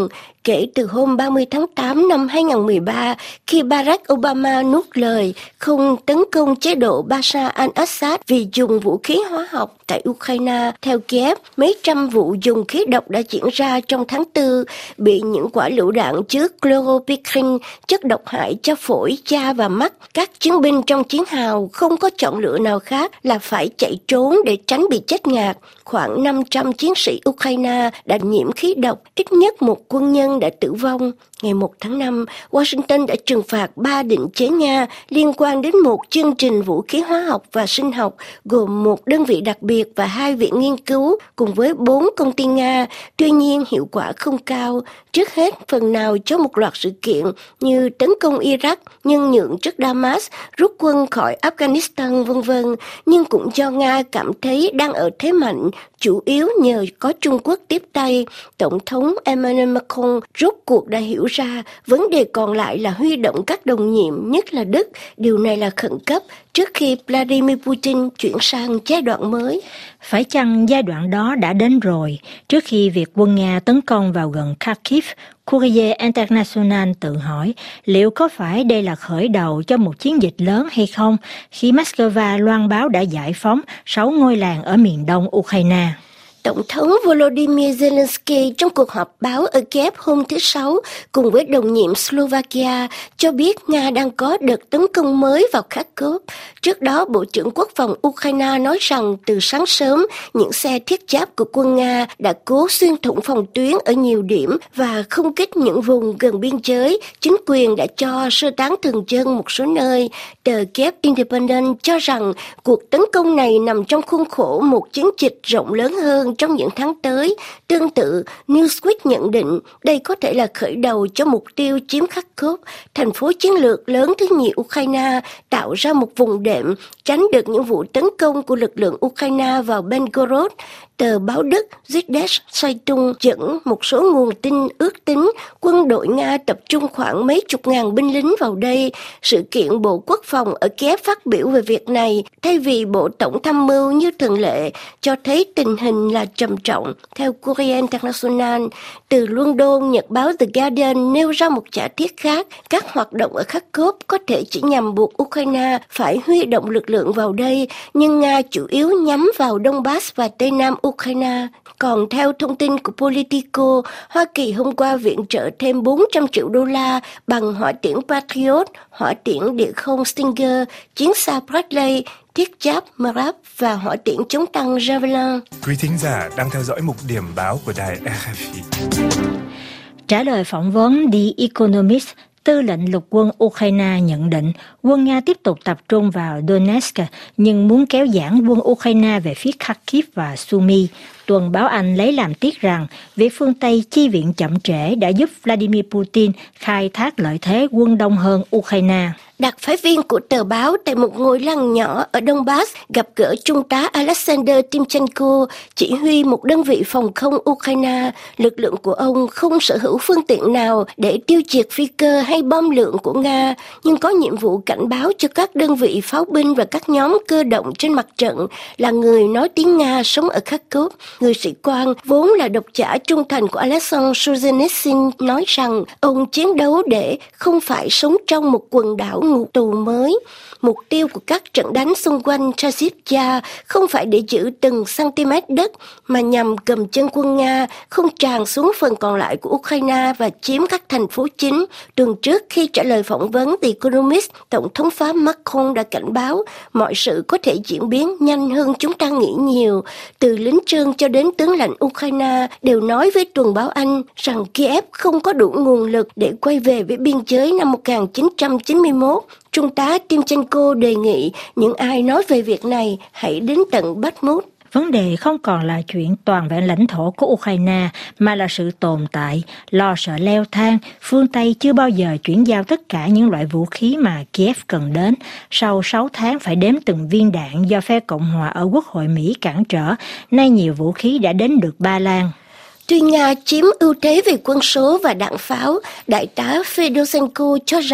kể từ hôm 30 tháng 8 năm 2013 khi Barack Obama nuốt lời không tấn công chế độ Bashar al-Assad vì dùng vũ khí hóa học tại Ukraine. Theo Kiev, mấy trăm vụ dùng khí độc đã diễn ra trong tháng 4, bị những quả lựu đạn chứa chloropicrin, chất độc hại cho phổi, da và mắt. Các chiến binh trong chiến hào không có chọn lựa nào khác là phải chạy trốn để tránh bị chết ngạt. Khoảng 500 chiến sĩ Ukraine đã nhiễm khí độc, ít nhất một quân nhân đã tử vong. Ngày 1 tháng 5, Washington đã trừng phạt 3 định chế Nga liên quan đến một chương trình vũ khí hóa học và sinh học, gồm một đơn vị đặc biệt và 2 viện nghiên cứu, cùng với 4 công ty Nga. Tuy nhiên, hiệu quả không cao. Trước hết, phần nào cho một loạt sự kiện như tấn công Iraq, nhân nhượng trước Damas, rút quân khỏi Afghanistan, v.v. Nhưng cũng do Nga cảm thấy đang ở thế mạnh, chủ yếu nhờ có Trung Quốc tiếp tay. Tổng thống Emmanuel Macron rốt cuộc đã hiểu ra vấn đề còn lại là huy động các đồng nhiệm, nhất là Đức. Điều này là khẩn cấp trước khi Vladimir Putin chuyển sang giai đoạn mới. Phải chăng giai đoạn đó đã đến rồi? Trước khi việc quân Nga tấn công vào gần Kharkiv, Courrier International tự hỏi liệu có phải đây là khởi đầu cho một chiến dịch lớn hay không khi Moscow loan báo đã giải phóng 6 ngôi làng ở miền đông Ukraine. Tổng thống Volodymyr Zelensky trong cuộc họp báo ở Kiev hôm thứ Sáu cùng với đồng nhiệm Slovakia cho biết Nga đang có đợt tấn công mới vào Kharkov. Trước đó, Bộ trưởng Quốc phòng Ukraine nói rằng từ sáng sớm, những xe thiết giáp của quân Nga đã cố xuyên thủng phòng tuyến ở nhiều điểm và không kích những vùng gần biên giới. Chính quyền đã cho sơ tán thường dân một số nơi. Tờ Kiev Independent cho rằng cuộc tấn công này nằm trong khuôn khổ một chiến dịch rộng lớn hơn trong những tháng tới. Tương tự, Newsweek nhận định đây có thể là khởi đầu cho mục tiêu chiếm Kharkov, thành phố chiến lược lớn thứ nhì Ukraine, tạo ra một vùng đệm, tránh được những vụ tấn công của lực lượng Ukraine vào Belgorod. Tờ báo Đức Süddeutsche Zeitung dẫn một số nguồn tin ước tính quân đội Nga tập trung khoảng mấy chục ngàn binh lính vào đây. Sự kiện Bộ Quốc phòng ở Kiev phát biểu về việc này, thay vì Bộ Tổng tham mưu như thường lệ, cho thấy tình hình là trầm trọng. Theo Courrier International, từ London, nhật báo The Guardian nêu ra một giả thiết khác. Các hoạt động ở Kharkov có thể chỉ nhằm buộc Ukraine phải huy động lực lượng vào đây, nhưng Nga chủ yếu nhắm vào Donbass và Tây Nam Ukraine. Còn theo thông tin của Politico, Hoa Kỳ hôm qua viện trợ thêm 400 triệu đô la bằng hỏa tiễn Patriot, hỏa tiễn địa không Stinger, chiến xa Bradley, thiết giáp Marab và hỏa tiễn chống tăng Javelin. Quý thính giả đang theo dõi mục điểm báo của đài RFI. Trả lời phỏng vấn The Economist, Tư lệnh lục quân Ukraine nhận định quân Nga tiếp tục tập trung vào Donetsk nhưng muốn kéo giãn quân Ukraine về phía Kharkiv và Sumy. Tuần báo Anh lấy làm tiếc rằng việc phương Tây chi viện chậm trễ đã giúp Vladimir Putin khai thác lợi thế quân đông hơn Ukraine. Đặc phái viên của tờ báo tại một ngôi làng nhỏ ở Donbass gặp gỡ Trung tá Alexander Timchenko, chỉ huy một đơn vị phòng không Ukraine. Lực lượng của ông không sở hữu phương tiện nào để tiêu diệt phi cơ hay bom lượng của Nga, nhưng có nhiệm vụ cảnh báo cho các đơn vị pháo binh và các nhóm cơ động trên mặt trận, là người nói tiếng Nga sống ở Kharkov. Người sĩ quan vốn là độc giả trung thành của Alexander Solzhenitsyn nói rằng ông chiến đấu để không phải sống trong một quần đảo ngục tù mới. Mục tiêu của các trận đánh xung quanh Chasiv-Yar không phải để giữ từng cm đất, mà nhằm cầm chân quân Nga không tràn xuống phần còn lại của Ukraine và chiếm các thành phố chính. Tuần trước, khi trả lời phỏng vấn The Economist, Tổng thống Pháp Macron đã cảnh báo mọi sự có thể diễn biến nhanh hơn chúng ta nghĩ nhiều. Từ lính trơn cho đến tướng lãnh Ukraine đều nói với tuần báo Anh rằng Kiev không có đủ nguồn lực để quay về với biên giới năm 1991. Trung tá Timchenko đề nghị những ai nói về việc này hãy đến tận Bakhmut. Vấn đề không còn là chuyện toàn vẹn lãnh thổ của Ukraine, mà là sự tồn tại, lo sợ leo thang. Phương Tây chưa bao giờ chuyển giao tất cả những loại vũ khí mà Kiev cần đến. Sau 6 tháng phải đếm từng viên đạn do phe Cộng hòa ở Quốc hội Mỹ cản trở, nay nhiều vũ khí đã đến được Ba Lan. Tuy Nga chiếm ưu thế về quân số và đạn pháo, Đại tá Fedosenko cho rằng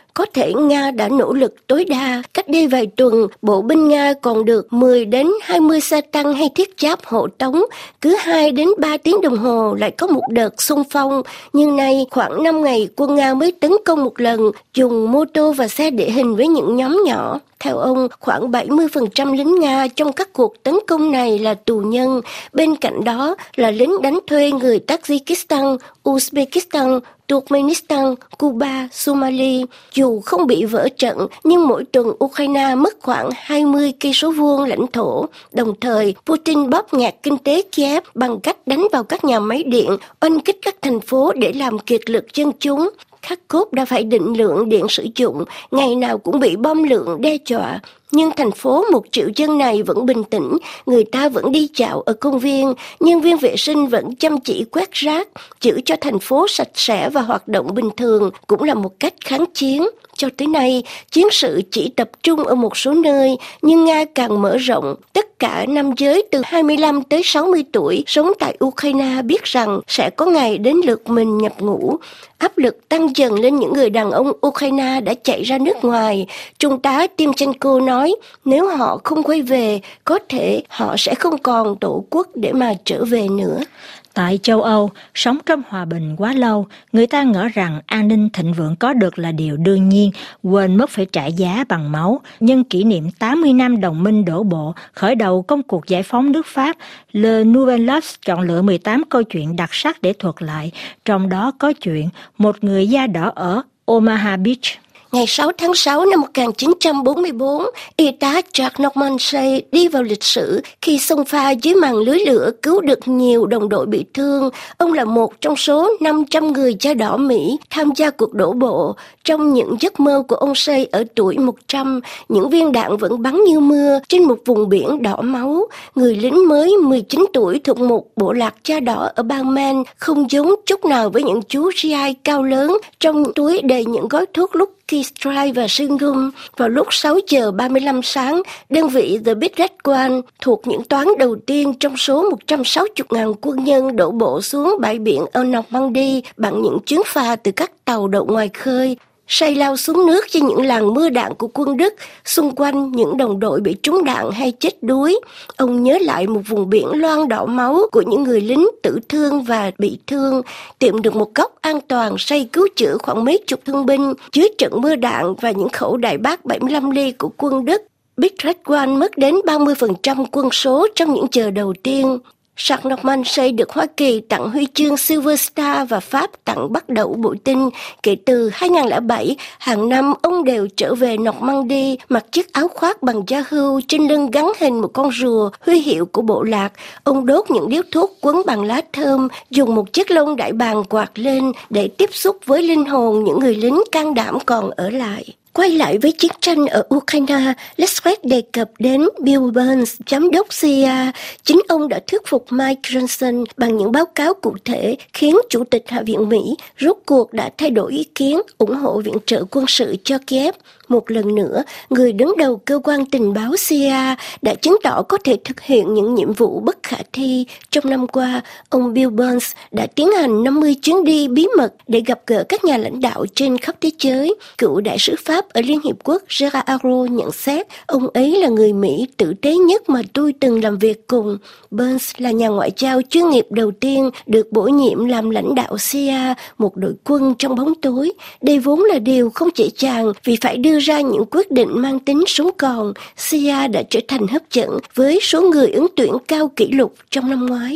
có thể Nga đã nỗ lực tối đa. Cách đây vài tuần, bộ binh Nga còn được 10 đến 20 xe tăng hay thiết giáp hộ tống, cứ 2 đến 3 tiếng đồng hồ lại có một đợt xung phong. Nhưng nay, khoảng 5 ngày quân Nga mới tấn công một lần, dùng mô tô và xe địa hình với những nhóm nhỏ. Theo ông, khoảng 70% lính Nga trong các cuộc tấn công này là tù nhân. Bên cạnh đó là lính đánh thuê người Tajikistan, Uzbekistan, Turkmenistan, Cuba, Somalia. Dù không bị vỡ trận, nhưng mỗi tuần Ukraine mất khoảng 20 cây số vuông lãnh thổ. Đồng thời, Putin bóp nghẹt kinh tế Kiev bằng cách đánh vào các nhà máy điện, oanh kích các thành phố để làm kiệt lực dân chúng. Kharkov đã phải định lượng điện sử dụng, ngày nào cũng bị bom lượng đe dọa. Nhưng thành phố 1 triệu dân này vẫn bình tĩnh, người ta vẫn đi dạo ở công viên, nhân viên vệ sinh vẫn chăm chỉ quét rác, giữ cho thành phố sạch sẽ và hoạt động bình thường cũng là một cách kháng chiến. Cho tới nay, chiến sự chỉ tập trung ở một số nơi, nhưng Nga càng mở rộng. Tất cả nam giới từ 25 tới 60 tuổi sống tại Ukraine biết rằng sẽ có ngày đến lượt mình nhập ngũ. Áp lực tăng dần lên những người đàn ông Ukraine đã chạy ra nước ngoài. Trung tá Timchenko nói, nếu họ không quay về, có thể họ sẽ không còn tổ quốc để mà trở về nữa. Tại châu Âu, sống trong hòa bình quá lâu, người ta ngỡ rằng an ninh thịnh vượng có được là điều đương nhiên, quên mất phải trả giá bằng máu. Nhân kỷ niệm 80 năm đồng minh đổ bộ, khởi đầu công cuộc giải phóng nước Pháp, Le Nouvel Obs chọn lựa 18 câu chuyện đặc sắc để thuật lại, trong đó có chuyện một người da đỏ ở Omaha Beach. Ngày 6 tháng 6 năm 1944, y tá Jack Normandy đi vào lịch sử khi xông pha dưới màn lưới lửa cứu được nhiều đồng đội bị thương. Ông là một trong số 500 người da đỏ Mỹ tham gia cuộc đổ bộ. Trong những giấc mơ của ông Say ở tuổi 100, những viên đạn vẫn bắn như mưa trên một vùng biển đỏ máu. Người lính mới 19 tuổi thuộc một bộ lạc da đỏ ở bang Maine không giống chút nào với những chú GI cao lớn trong túi đầy những gói thuốc lúc Strike và Singum. Vào lúc 6 giờ 35 sáng, đơn vị The Big Red One thuộc những toán đầu tiên trong số 160.000 quân nhân đổ bộ xuống bãi biển ở Normandy bằng những chuyến phà từ các tàu đậu ngoài khơi. Say lao xuống nước trên những làn mưa đạn của quân Đức, xung quanh những đồng đội bị trúng đạn hay chết đuối. Ông nhớ lại một vùng biển loang đỏ máu của những người lính tử thương và bị thương. Tìm được một góc an toàn, Say cứu chữa khoảng mấy chục thương binh dưới trận mưa đạn và những khẩu đại bác 75 ly của quân Đức. Big Red One mất đến 30% quân số trong những giờ đầu tiên. Jack Normandy được Hoa Kỳ tặng huy chương Silver Star và Pháp tặng Bắt đẩu bội tinh. Kể từ 2007, hàng năm ông đều trở về Normandy mặc chiếc áo khoác bằng da hươu, trên lưng gắn hình một con rùa, huy hiệu của bộ lạc. Ông đốt những điếu thuốc quấn bằng lá thơm, dùng một chiếc lông đại bàng quạt lên để tiếp xúc với linh hồn những người lính can đảm còn ở lại. Quay lại với chiến tranh ở Ukraine, Lestred đề cập đến Bill Burns, giám đốc CIA. Chính ông đã thuyết phục Mike Johnson bằng những báo cáo cụ thể, khiến Chủ tịch Hạ viện Mỹ rốt cuộc đã thay đổi ý kiến, ủng hộ viện trợ quân sự cho Kiev. Một lần nữa, người đứng đầu cơ quan tình báo CIA đã chứng tỏ có thể thực hiện những nhiệm vụ bất khả thi. Trong năm qua, ông Bill Burns đã tiến hành 50 chuyến đi bí mật để gặp gỡ các nhà lãnh đạo trên khắp thế giới. Cựu đại sứ Pháp ở Liên Hiệp Quốc Gerard Araud nhận xét, ông ấy là người Mỹ tử tế nhất mà tôi từng làm việc cùng. Burns là nhà ngoại giao chuyên nghiệp đầu tiên được bổ nhiệm làm lãnh đạo CIA, một đội quân trong bóng tối. Đây vốn là điều không dễ dàng vì phải đưa ra những quyết định mang tính sống còn. CIA đã trở thành hấp dẫn với số người ứng tuyển cao kỷ lục trong năm ngoái.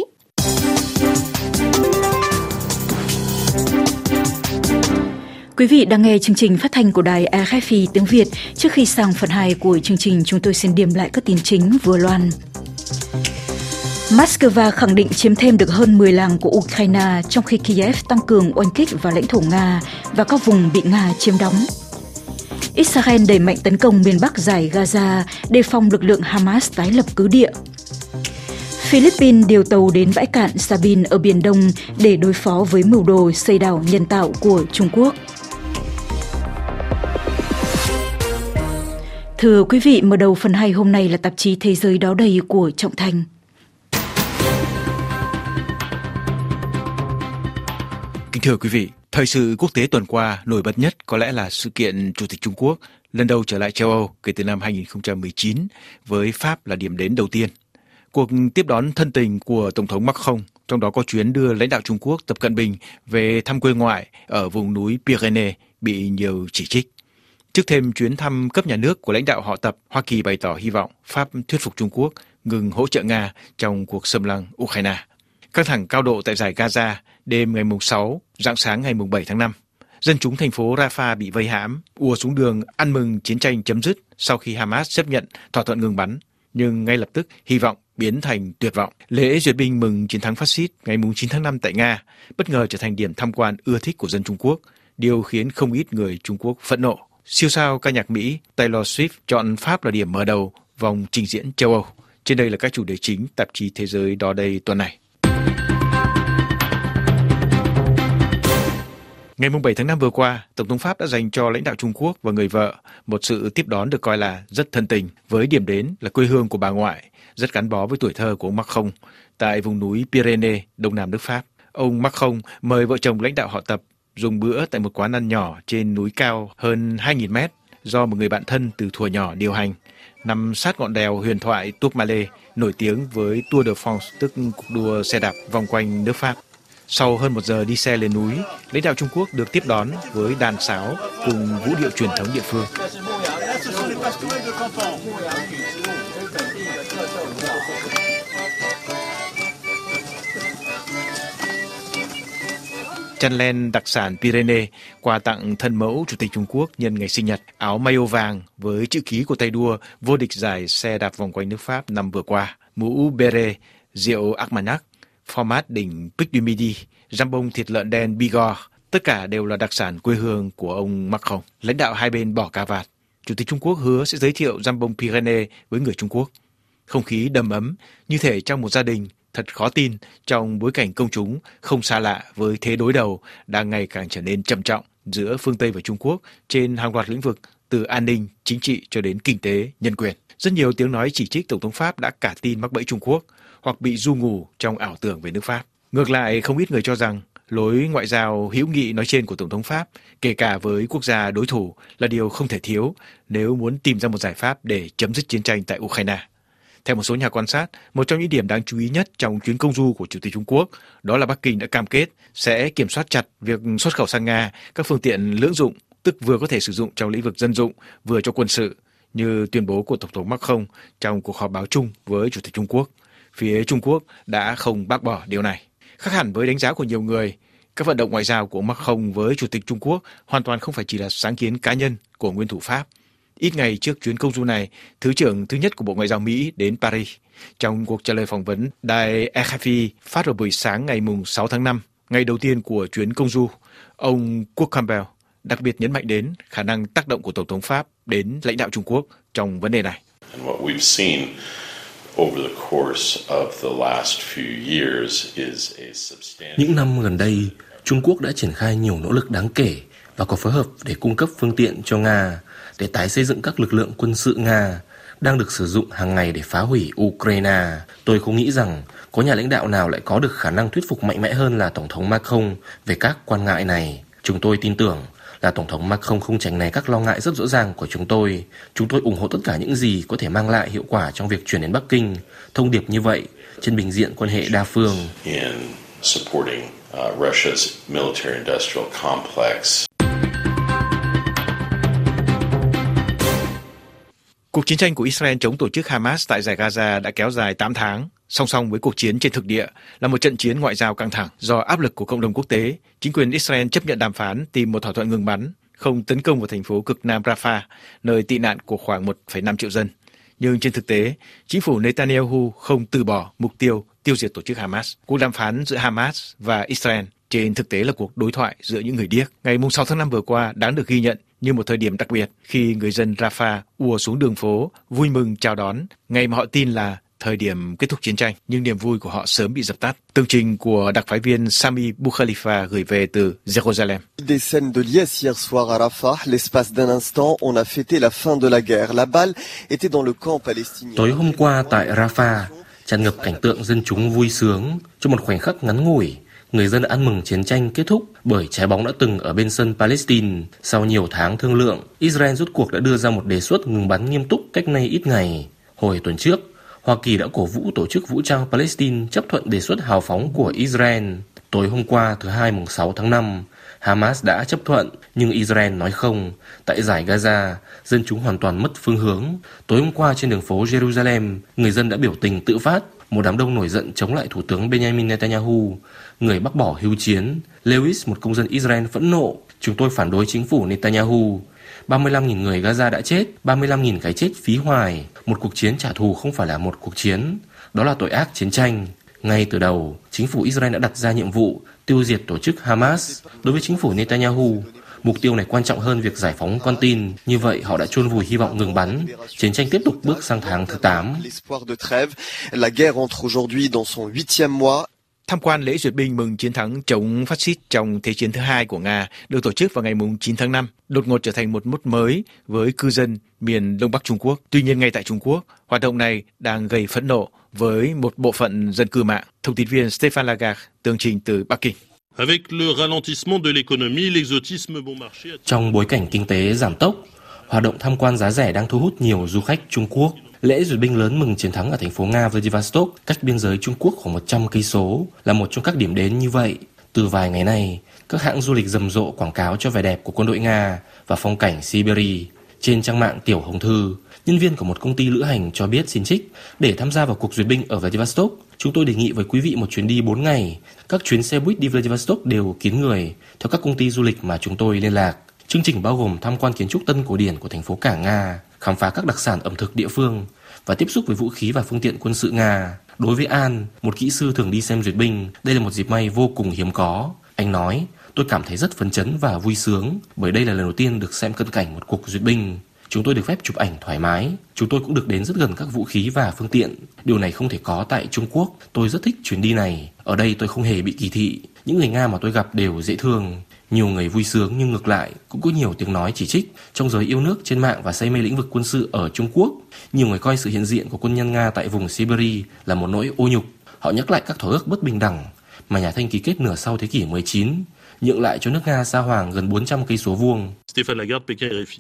Quý vị đang nghe chương trình phát thanh của đài RFI tiếng Việt. Trước khi sang phần 2 của chương trình, chúng tôi xin điểm lại các tin chính vừa loan. Moscow khẳng định chiếm thêm được hơn 10 làng của Ukraine, trong khi Kiev tăng cường oanh kích vào lãnh thổ Nga và các vùng bị Nga chiếm đóng. Israel đẩy mạnh tấn công miền Bắc dải Gaza, đề phòng lực lượng Hamas tái lập cứ địa. Philippines điều tàu đến bãi cạn Sabine ở Biển Đông để đối phó với mưu đồ xây đảo nhân tạo của Trung Quốc. Thưa quý vị, mở đầu phần 2 hôm nay là tạp chí Thế giới đó đây của Trọng Thành. Kính thưa quý vị, Thời sự quốc tế tuần qua nổi bật nhất có lẽ là sự kiện Chủ tịch Trung Quốc lần đầu trở lại châu Âu kể từ năm 2019 với Pháp là điểm đến đầu tiên. Cuộc tiếp đón thân tình của Tổng thống Macron, trong đó có chuyến đưa lãnh đạo Trung Quốc Tập Cận Bình về thăm quê ngoại ở vùng núi Pyrenees bị nhiều chỉ trích. Trước thêm chuyến thăm cấp nhà nước của lãnh đạo họ Tập, Hoa Kỳ bày tỏ hy vọng Pháp thuyết phục Trung Quốc ngừng hỗ trợ Nga trong cuộc xâm lăng Ukraine. Căng thẳng cao độ tại giải Gaza đêm ngày 6, rạng sáng ngày 7 tháng 5. Dân chúng thành phố Rafah bị vây hãm, ùa xuống đường ăn mừng chiến tranh chấm dứt sau khi Hamas chấp nhận thỏa thuận ngừng bắn. Nhưng ngay lập tức, hy vọng biến thành tuyệt vọng. Lễ duyệt binh mừng chiến thắng phát xít ngày 9 tháng 5 tại Nga bất ngờ trở thành điểm tham quan ưa thích của dân Trung Quốc, điều khiến không ít người Trung Quốc phẫn nộ. Siêu sao ca nhạc Mỹ Taylor Swift chọn Pháp là điểm mở đầu vòng trình diễn châu Âu. Trên đây là các chủ đề chính tạp chí Thế giới đó đây tuần này. Ngày 7 tháng 5 vừa qua, Tổng thống Pháp đã dành cho lãnh đạo Trung Quốc và người vợ một sự tiếp đón được coi là rất thân tình, với điểm đến là quê hương của bà ngoại, rất gắn bó với tuổi thơ của ông Macron, tại vùng núi Pyrenees, đông nam nước Pháp. Ông Macron mời vợ chồng lãnh đạo họ Tập dùng bữa tại một quán ăn nhỏ trên núi cao hơn 2.000 mét do một người bạn thân từ thuở nhỏ điều hành, nằm sát ngọn đèo huyền thoại Tourmalet, nổi tiếng với Tour de France, tức cuộc đua xe đạp vòng quanh nước Pháp. Sau hơn 1 giờ đi xe lên núi, lãnh đạo Trung Quốc được tiếp đón với đàn sáo cùng vũ điệu truyền thống địa phương. Chăn len đặc sản Pyrenees, quà tặng thân mẫu Chủ tịch Trung Quốc nhân ngày sinh nhật, áo maillot vàng với chữ ký của tay đua vô địch giải xe đạp vòng quanh nước Pháp năm vừa qua, mũ beret, rượu Armagnac, format đỉnh Pic du Midi, jambon thịt lợn đen Bigorre, tất cả đều là đặc sản quê hương của ông Macron. Lãnh đạo hai bên bỏ cà vạt. Chủ tịch Trung Quốc hứa sẽ giới thiệu jambon Pyrenees với người Trung Quốc. Không khí đầm ấm, như thể trong một gia đình, thật khó tin trong bối cảnh công chúng không xa lạ với thế đối đầu đang ngày càng trở nên trầm trọng giữa phương Tây và Trung Quốc trên hàng loạt lĩnh vực từ an ninh, chính trị cho đến kinh tế, nhân quyền. Rất nhiều tiếng nói chỉ trích Tổng thống Pháp đã cả tin mắc bẫy Trung Quốc hoặc bị du ngủ trong ảo tưởng về nước Pháp. Ngược lại, không ít người cho rằng lối ngoại giao hữu nghị nói trên của Tổng thống Pháp, kể cả với quốc gia đối thủ, là điều không thể thiếu nếu muốn tìm ra một giải pháp để chấm dứt chiến tranh tại Ukraine. Theo một số nhà quan sát, một trong những điểm đáng chú ý nhất trong chuyến công du của Chủ tịch Trung Quốc đó là Bắc Kinh đã cam kết sẽ kiểm soát chặt việc xuất khẩu sang Nga các phương tiện lưỡng dụng, tức vừa có thể sử dụng trong lĩnh vực dân dụng, vừa cho quân sự, như tuyên bố của Tổng thống Macron trong cuộc họp báo chung với Chủ tịch Trung Quốc. Phía Trung Quốc đã không bác bỏ điều này. Khác hẳn với đánh giá của nhiều người, các vận động ngoại giao của Macron với Chủ tịch Trung Quốc hoàn toàn không phải chỉ là sáng kiến cá nhân của nguyên thủ Pháp. Ít ngày trước chuyến công du này, Thứ trưởng thứ nhất của Bộ Ngoại giao Mỹ đến Paris. Trong cuộc trả lời phỏng vấn đài RFI phát vào buổi sáng ngày 6 tháng 5, ngày đầu tiên của chuyến công du, ông Quốc Campbell đặc biệt nhấn mạnh đến khả năng tác động của Tổng thống Pháp đến lãnh đạo Trung Quốc trong vấn đề này. Những năm gần đây, Trung Quốc đã triển khai nhiều nỗ lực đáng kể và có phối hợp để cung cấp phương tiện cho Nga để tái xây dựng các lực lượng quân sự Nga đang được sử dụng hàng ngày để phá hủy Ukraine. Tôi không nghĩ rằng có nhà lãnh đạo nào lại có được khả năng thuyết phục mạnh mẽ hơn là Tổng thống Macron về các quan ngại này. Chúng tôi tin tưởng là Tổng thống Macron không tránh né các lo ngại rất rõ ràng của chúng tôi. Chúng tôi ủng hộ tất cả những gì có thể mang lại hiệu quả trong việc chuyển đến Bắc Kinh thông điệp như vậy trên bình diện quan hệ đa phương. Cuộc chiến tranh của Israel chống tổ chức Hamas tại giải Gaza đã kéo dài 8 tháng, song song với cuộc chiến trên thực địa là một trận chiến ngoại giao căng thẳng. Do áp lực của cộng đồng quốc tế, chính quyền Israel chấp nhận đàm phán tìm một thỏa thuận ngừng bắn, không tấn công vào thành phố cực nam Rafah, nơi tị nạn của khoảng 1,5 triệu dân. Nhưng trên thực tế, chính phủ Netanyahu không từ bỏ mục tiêu tiêu diệt tổ chức Hamas. Cuộc đàm phán giữa Hamas và Israel trên thực tế là cuộc đối thoại giữa những người điếc. Ngày 6 tháng 5 vừa qua đáng được ghi nhận như một thời điểm đặc biệt khi người dân Rafah ùa xuống đường phố vui mừng chào đón ngày mà họ tin là thời điểm kết thúc chiến tranh, nhưng niềm vui của họ sớm bị dập tắt. Tường trình của đặc phái viên Sami Boukhalifa gửi về từ Jerusalem. Des scènes de liesse hier soir à Rafah, l'espace d'un instant, on a fêté la fin de la guerre. La balle était dans le camp palestinien. Tối hôm qua tại Rafah, tràn ngập cảnh tượng dân chúng vui sướng. Trong một khoảnh khắc ngắn ngủi, người dân đã ăn mừng chiến tranh kết thúc bởi trái bóng đã từng ở bên sân Palestine. Sau nhiều tháng thương lượng, Israel rốt cuộc đã đưa ra một đề xuất ngừng bắn nghiêm túc cách nay ít ngày. Hồi tuần trước, Hoa Kỳ đã cổ vũ tổ chức vũ trang Palestine chấp thuận đề xuất hào phóng của Israel. Tối hôm qua, thứ Hai mùng 6 tháng 5, Hamas đã chấp thuận, nhưng Israel nói không. Tại giải Gaza, dân chúng hoàn toàn mất phương hướng. Tối hôm qua trên đường phố Jerusalem, người dân đã biểu tình tự phát. Một đám đông nổi giận chống lại Thủ tướng Benjamin Netanyahu, người bác bỏ hưu chiến. Lewis, một công dân Israel phẫn nộ: "Chúng tôi phản đối chính phủ Netanyahu. 35.000 người Gaza đã chết, 35.000 cái chết phí hoài. Một cuộc chiến trả thù không phải là một cuộc chiến. Đó là tội ác chiến tranh." Ngay từ đầu, chính phủ Israel đã đặt ra nhiệm vụ tiêu diệt tổ chức Hamas. Đối với chính phủ Netanyahu, mục tiêu này quan trọng hơn việc giải phóng con tin. Như vậy, họ đã chôn vùi hy vọng ngừng bắn. Chiến tranh tiếp tục bước sang tháng thứ 8. Tham quan lễ duyệt binh mừng chiến thắng chống phát xít trong Thế chiến thứ hai của Nga được tổ chức vào ngày 9 tháng 5, đột ngột trở thành một mốc mới với cư dân miền Đông Bắc Trung Quốc. Tuy nhiên, ngay tại Trung Quốc, hoạt động này đang gây phẫn nộ với một bộ phận dân cư mạng. Thông tin viên Stéphane Lagarde tường trình từ Bắc Kinh. Trong bối cảnh kinh tế giảm tốc, hoạt động tham quan giá rẻ đang thu hút nhiều du khách Trung Quốc. Lễ duyệt binh lớn mừng chiến thắng ở thành phố Nga Vladivostok, cách biên giới Trung Quốc khoảng 100 cây số, là một trong các điểm đến như vậy. Từ vài ngày nay, các hãng du lịch rầm rộ quảng cáo cho vẻ đẹp của quân đội Nga và phong cảnh Siberia. Trên trang mạng Tiểu Hồng Thư, nhân viên của một công ty lữ hành cho biết xin trích: "Để tham gia vào cuộc duyệt binh ở Vladivostok, chúng tôi đề nghị với quý vị một chuyến đi 4 ngày. Các chuyến xe buýt đi Vladivostok đều kín người, theo các công ty du lịch mà chúng tôi liên lạc. Chương trình bao gồm tham quan kiến trúc tân cổ điển của thành phố cảng Nga, khám phá các đặc sản ẩm thực địa phương và tiếp xúc với vũ khí và phương tiện quân sự Nga." Đối với An, một kỹ sư thường đi xem duyệt binh, đây là một dịp may vô cùng hiếm có. Anh nói: "Tôi cảm thấy rất phấn chấn và vui sướng bởi đây là lần đầu tiên được xem cận cảnh một cuộc duyệt binh. Chúng tôi được phép chụp ảnh thoải mái. Chúng tôi cũng được đến rất gần các vũ khí và phương tiện. Điều này không thể có tại Trung Quốc. Tôi rất thích chuyến đi này. Ở đây tôi không hề bị kỳ thị. Những người Nga mà tôi gặp đều dễ thương." Nhiều người vui sướng nhưng ngược lại cũng có nhiều tiếng nói chỉ trích trong giới yêu nước trên mạng và say mê lĩnh vực quân sự ở Trung Quốc. Nhiều người coi sự hiện diện của quân nhân Nga tại vùng Siberia là một nỗi ô nhục. Họ nhắc lại các thỏa ước bất bình đẳng mà nhà Thanh ký kết nửa sau thế kỷ 19, nhượng lại cho nước Nga sa hoàng gần 400 cây số vuông. Stéphane Lagarde, Pékin, RFI.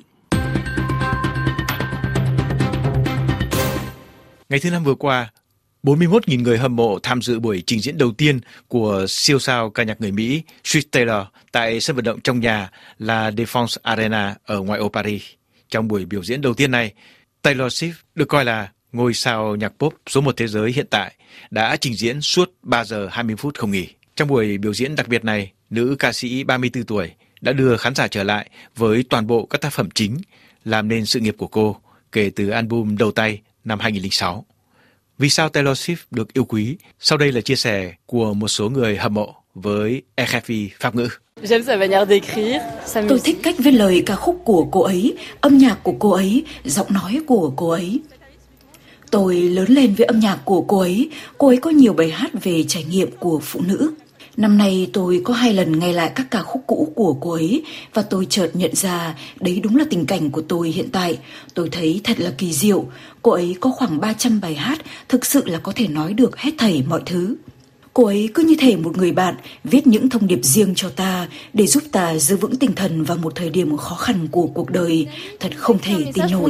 Ngày thứ Năm vừa qua, 41.000 người hâm mộ tham dự buổi trình diễn đầu tiên của siêu sao ca nhạc người Mỹ Swiss Taylor tại sân vận động trong nhà La Défense Arena ở ngoại ô Paris. Trong buổi biểu diễn đầu tiên này, Taylor Swift được coi là ngôi sao nhạc pop số 1 thế giới hiện tại, đã trình diễn suốt 3 giờ 20 phút không nghỉ. Trong buổi biểu diễn đặc biệt này, nữ ca sĩ 34 tuổi đã đưa khán giả trở lại với toàn bộ các tác phẩm chính làm nên sự nghiệp của cô kể từ album đầu tay năm 2006. Vì sao Taylor Swift được yêu quý? Sau đây là chia sẻ của một số người hâm mộ với RFI Pháp ngữ. Tôi thích cách viết lời ca khúc của cô ấy, âm nhạc của cô ấy, giọng nói của cô ấy. Tôi lớn lên với âm nhạc của cô ấy có nhiều bài hát về trải nghiệm của phụ nữ. Năm nay tôi có 2 lần nghe lại các ca khúc cũ của cô ấy và tôi chợt nhận ra đấy đúng là tình cảnh của tôi hiện tại. Tôi thấy thật là kỳ diệu. Cô ấy có khoảng 300 bài hát, thực sự là có thể nói được hết thảy mọi thứ. Cô ấy cứ như thể một người bạn viết những thông điệp riêng cho ta để giúp ta giữ vững tinh thần vào một thời điểm khó khăn của cuộc đời. Thật không thể tin nổi.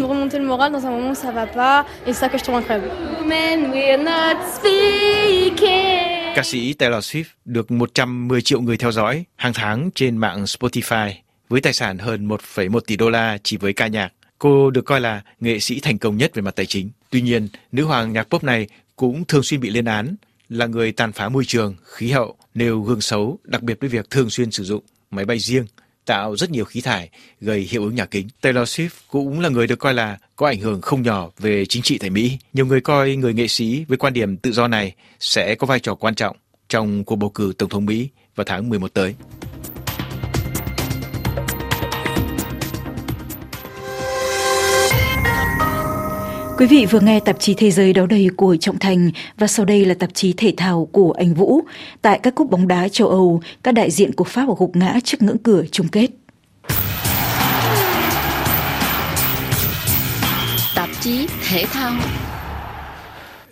Ca sĩ Taylor Swift được 110 triệu người theo dõi hàng tháng trên mạng Spotify với tài sản hơn 1,1 tỷ đô la chỉ với ca nhạc. Cô được coi là nghệ sĩ thành công nhất về mặt tài chính. Tuy nhiên, nữ hoàng nhạc pop này cũng thường xuyên bị lên án, là người tàn phá môi trường, khí hậu, nêu gương xấu, đặc biệt với việc thường xuyên sử dụng máy bay riêng, tạo rất nhiều khí thải, gây hiệu ứng nhà kính. Taylor Swift cũng là người được coi là có ảnh hưởng không nhỏ về chính trị tại Mỹ. Nhiều người coi người nghệ sĩ với quan điểm tự do này sẽ có vai trò quan trọng trong cuộc bầu cử Tổng thống Mỹ vào tháng 11 tới. Quý vị vừa nghe tạp chí Thế giới đó đây của Trọng Thành và sau đây là tạp chí thể thao của anh Vũ. Tại các cúp bóng đá châu Âu, các đại diện của Pháp gục ngã trước ngưỡng cửa chung kết. Tạp chí thể thao.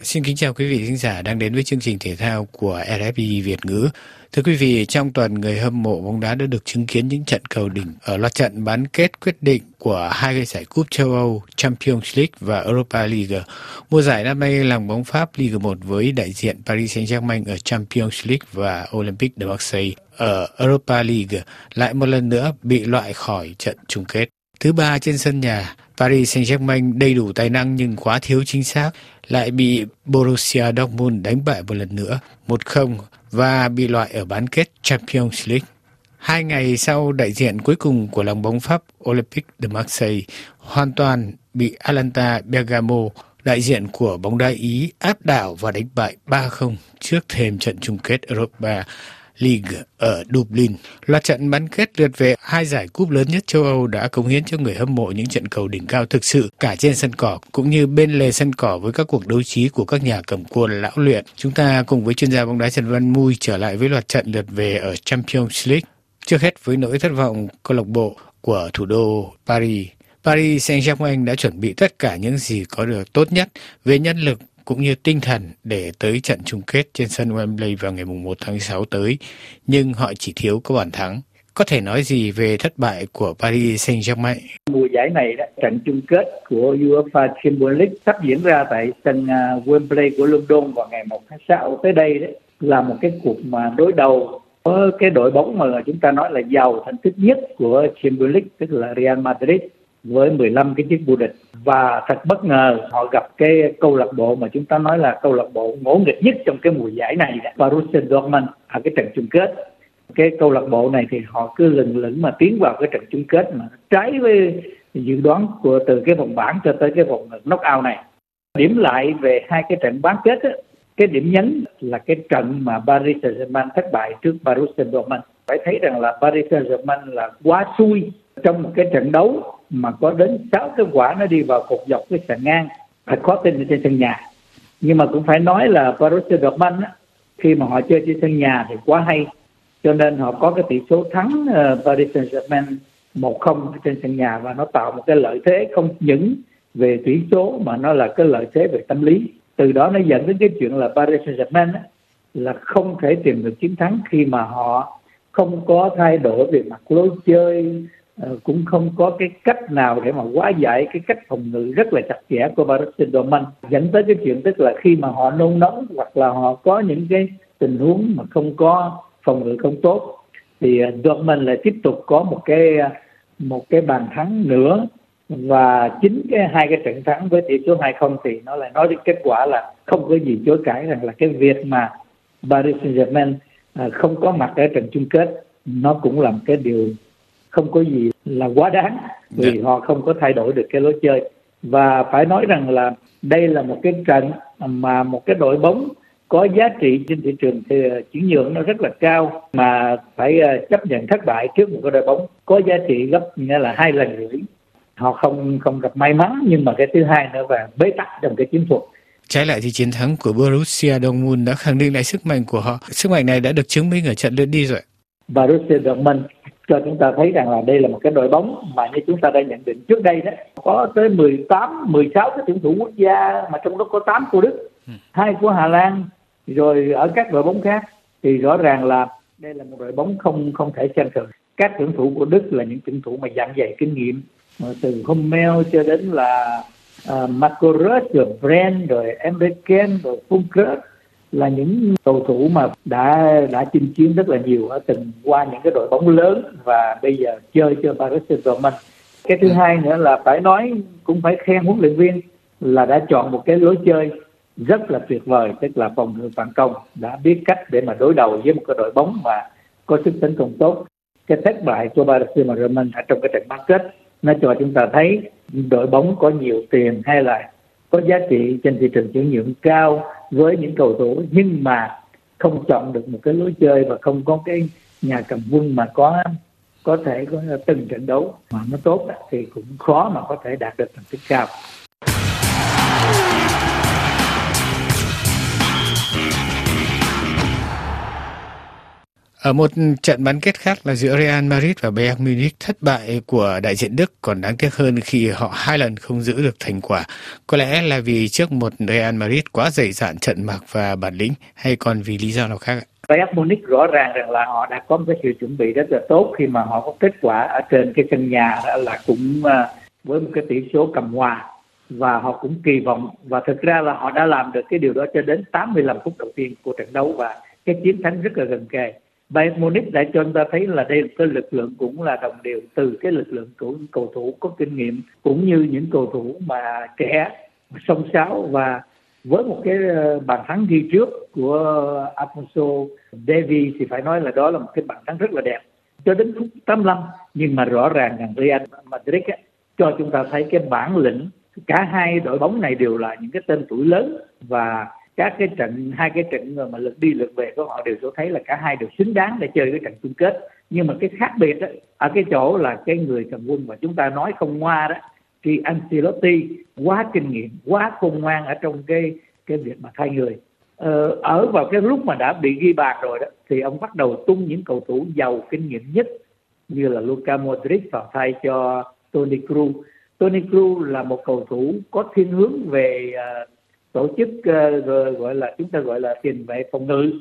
Xin kính chào quý vị khán giả đang đến với chương trình thể thao của RFI Việt ngữ. Thưa quý vị, trong tuần người hâm mộ bóng đá đã được chứng kiến những trận cầu đỉnh ở loạt trận bán kết quyết định của hai cái giải cúp châu Âu Champions League và Europa League. Mùa giải năm nay, làng bóng Pháp Ligue 1 với đại diện Paris Saint-Germain ở Champions League và Olympique de Marseille ở Europa League lại một lần nữa bị loại khỏi trận chung kết. Thứ ba trên sân nhà, Paris Saint-Germain đầy đủ tài năng nhưng quá thiếu chính xác, lại bị Borussia Dortmund đánh bại một lần nữa 1-0 và bị loại ở bán kết Champions League. 2 ngày sau, đại diện cuối cùng của làng bóng Pháp Olympique de Marseille hoàn toàn bị Atalanta Bergamo, đại diện của bóng đá Ý, áp đảo và đánh bại 3-0 trước thềm trận chung kết Europa League ở Dublin. Loạt trận bán kết lượt về hai giải cúp lớn nhất châu Âu đã cống hiến cho người hâm mộ những trận cầu đỉnh cao thực sự cả trên sân cỏ cũng như bên lề sân cỏ với các cuộc đấu trí của các nhà cầm quân lão luyện. Chúng ta cùng với chuyên gia bóng đá Trần Văn Mui trở lại với loạt trận lượt về ở Champions League. Trước hết với nỗi thất vọng câu lạc bộ của thủ đô Paris. Paris Saint-Germain đã chuẩn bị tất cả những gì có được tốt nhất về nhân lực cũng như tinh thần để tới trận chung kết trên sân Wembley vào ngày 1 tháng 6 tới, nhưng họ chỉ thiếu có bàn thắng. Có thể nói gì về thất bại của Paris Saint-Germain? Mùa giải này, trận chung kết của UEFA Champions League sắp diễn ra tại sân Wembley của London vào ngày 1 tháng 6 tới đây là một cái cuộc mà đối đầu với cái đội bóng mà chúng ta nói là giàu thành tích nhất của Champions League, tức là Real Madrid, với 15 cái chức vô địch. Và thật bất ngờ họ gặp cái câu lạc bộ mà chúng ta nói là câu lạc bộ ngỗ nghịch nhất trong cái mùa giải này, Borussia Dortmund, ở cái trận chung kết. Cái câu lạc bộ này thì họ cứ lừng lững mà tiến vào cái trận chung kết mà trái với dự đoán của từ cái vòng bảng cho tới cái vòng knock-out này. Điểm lại về hai cái trận bán kết cái điểm nhấn là cái trận mà Paris Saint-Germain thất bại trước Borussia Dortmund. Phải thấy rằng là Paris Saint-Germain là quá xui trong một cái trận đấu mà có đến 6 cái quả nó đi vào cột dọc cái sàn ngang, thật khó tin trên sân nhà. Nhưng mà cũng phải nói là Borussia Dortmund khi mà họ chơi trên sân nhà thì quá hay, cho nên họ có cái tỷ số thắng Paris Saint-Germain 1-0 trên sân nhà, và nó tạo một cái lợi thế không những về tỷ số mà nó là cái lợi thế về tâm lý. Từ đó nó dẫn đến cái chuyện là Paris Saint-Germain là không thể tìm được chiến thắng khi mà họ không có thay đổi về mặt lối chơi, cũng không có cái cách nào để mà hóa giải cái cách phòng ngự rất là chặt chẽ của Borussia Dortmund, dẫn tới cái chuyện tức là khi mà họ nôn nóng hoặc là họ có những cái tình huống mà không có phòng ngự không tốt thì Dortmund lại tiếp tục có một cái bàn thắng nữa, và chính hai cái trận thắng với tỷ số 2-0 thì nó lại nói đến kết quả là không có gì chối cãi rằng là cái việc mà Paris Saint-Germain không có mặt ở trận chung kết nó cũng là một cái điều không có gì là quá đáng, vì họ không có thay đổi được cái lối chơi. Và phải nói rằng là đây là một cái trận mà một cái đội bóng có giá trị trên thị trường thì chuyển nhượng nó rất là cao, mà phải chấp nhận thất bại trước một cái đội bóng có giá trị gấp nghĩa là 2 lần rưỡi. Họ không gặp may mắn, nhưng mà cái thứ hai nữa là bế tắc trong cái chiến thuật. Trái lại thì chiến thắng của Borussia Dortmund đã khẳng định lại sức mạnh của họ. Sức mạnh này đã được chứng minh ở trận lượt đi rồi. Borussia Dortmund cho chúng ta thấy rằng là đây là một cái đội bóng mà như chúng ta đã nhận định trước đây có tới 16 cái tuyển thủ quốc gia, mà trong đó có 8 của Đức, 2 của Hà Lan, rồi ở các đội bóng khác thì rõ ràng là đây là một đội bóng không thể xem thường. Các tuyển thủ của Đức là những tuyển thủ mà dặn dày kinh nghiệm, từ Hummel cho đến là Marco Reus, rồi Brand, rồi Emre Can, rồi Funkrad, là những cầu thủ mà đã chinh chiến rất là nhiều ở từng qua những cái đội bóng lớn và bây giờ chơi cho Borussia Dortmund. Cái thứ hai nữa là phải nói, cũng phải khen huấn luyện viên là đã chọn một cái lối chơi rất là tuyệt vời, tức là phòng ngự phản công, đã biết cách để mà đối đầu với một cái đội bóng mà có sức tấn công tốt. Cái thất bại của Borussia Dortmund ở trong cái trận bán kết nó cho chúng ta thấy đội bóng có nhiều tiền hay là có giá trị trên thị trường chuyển nhượng cao với những cầu thủ, nhưng mà không chọn được một cái lối chơi và không có cái nhà cầm quân mà có thể có từng trận đấu mà nó tốt thì cũng khó mà có thể đạt được thành tích cao. Ở một trận bán kết khác là giữa Real Madrid và Bayern Munich, thất bại của đại diện Đức còn đáng tiếc hơn khi họ 2 lần không giữ được thành quả. Có lẽ là vì trước một Real Madrid quá dày dạn trận mạc và bản lĩnh, hay còn vì lý do nào khác ạ? Bayern Munich rõ ràng rằng là họ đã có một cái sự chuẩn bị rất là tốt khi mà họ có kết quả ở trên cái sân nhà, đó là cũng với một cái tỷ số cầm hòa, và họ cũng kỳ vọng, và thực ra là họ đã làm được cái điều đó cho đến 85 phút đầu tiên của trận đấu, và cái chiến thắng rất là gần kề. Bayern Munich đã cho chúng ta thấy là đây là cái lực lượng cũng là đồng đều từ cái lực lượng của cầu thủ có kinh nghiệm cũng như những cầu thủ mà trẻ, xông xáo, và với một cái bàn thắng ghi trước của Alphonso Davies thì phải nói là đó là một cái bàn thắng rất là đẹp cho đến phút 85. Nhưng mà rõ ràng rằng Real Madrid cho chúng ta thấy cái bản lĩnh, cả hai đội bóng này đều là những cái tên tuổi lớn, và hai cái trận mà lượt đi lượt về của họ đều cho thấy là cả hai đều xứng đáng để chơi cái trận chung kết. Nhưng mà cái khác biệt đó, ở cái chỗ là cái người cầm quân mà chúng ta nói không ngoa đó, thì Ancelotti quá kinh nghiệm, quá khôn ngoan ở trong cái việc mà thay người. Ở vào cái lúc mà đã bị ghi bàn rồi đó, thì ông bắt đầu tung những cầu thủ giàu kinh nghiệm nhất như là Luka Modric vào thay cho Toni Kroos. Toni Kroos là một cầu thủ có thiên hướng về tổ chức chúng ta gọi là tiền vệ phòng ngự,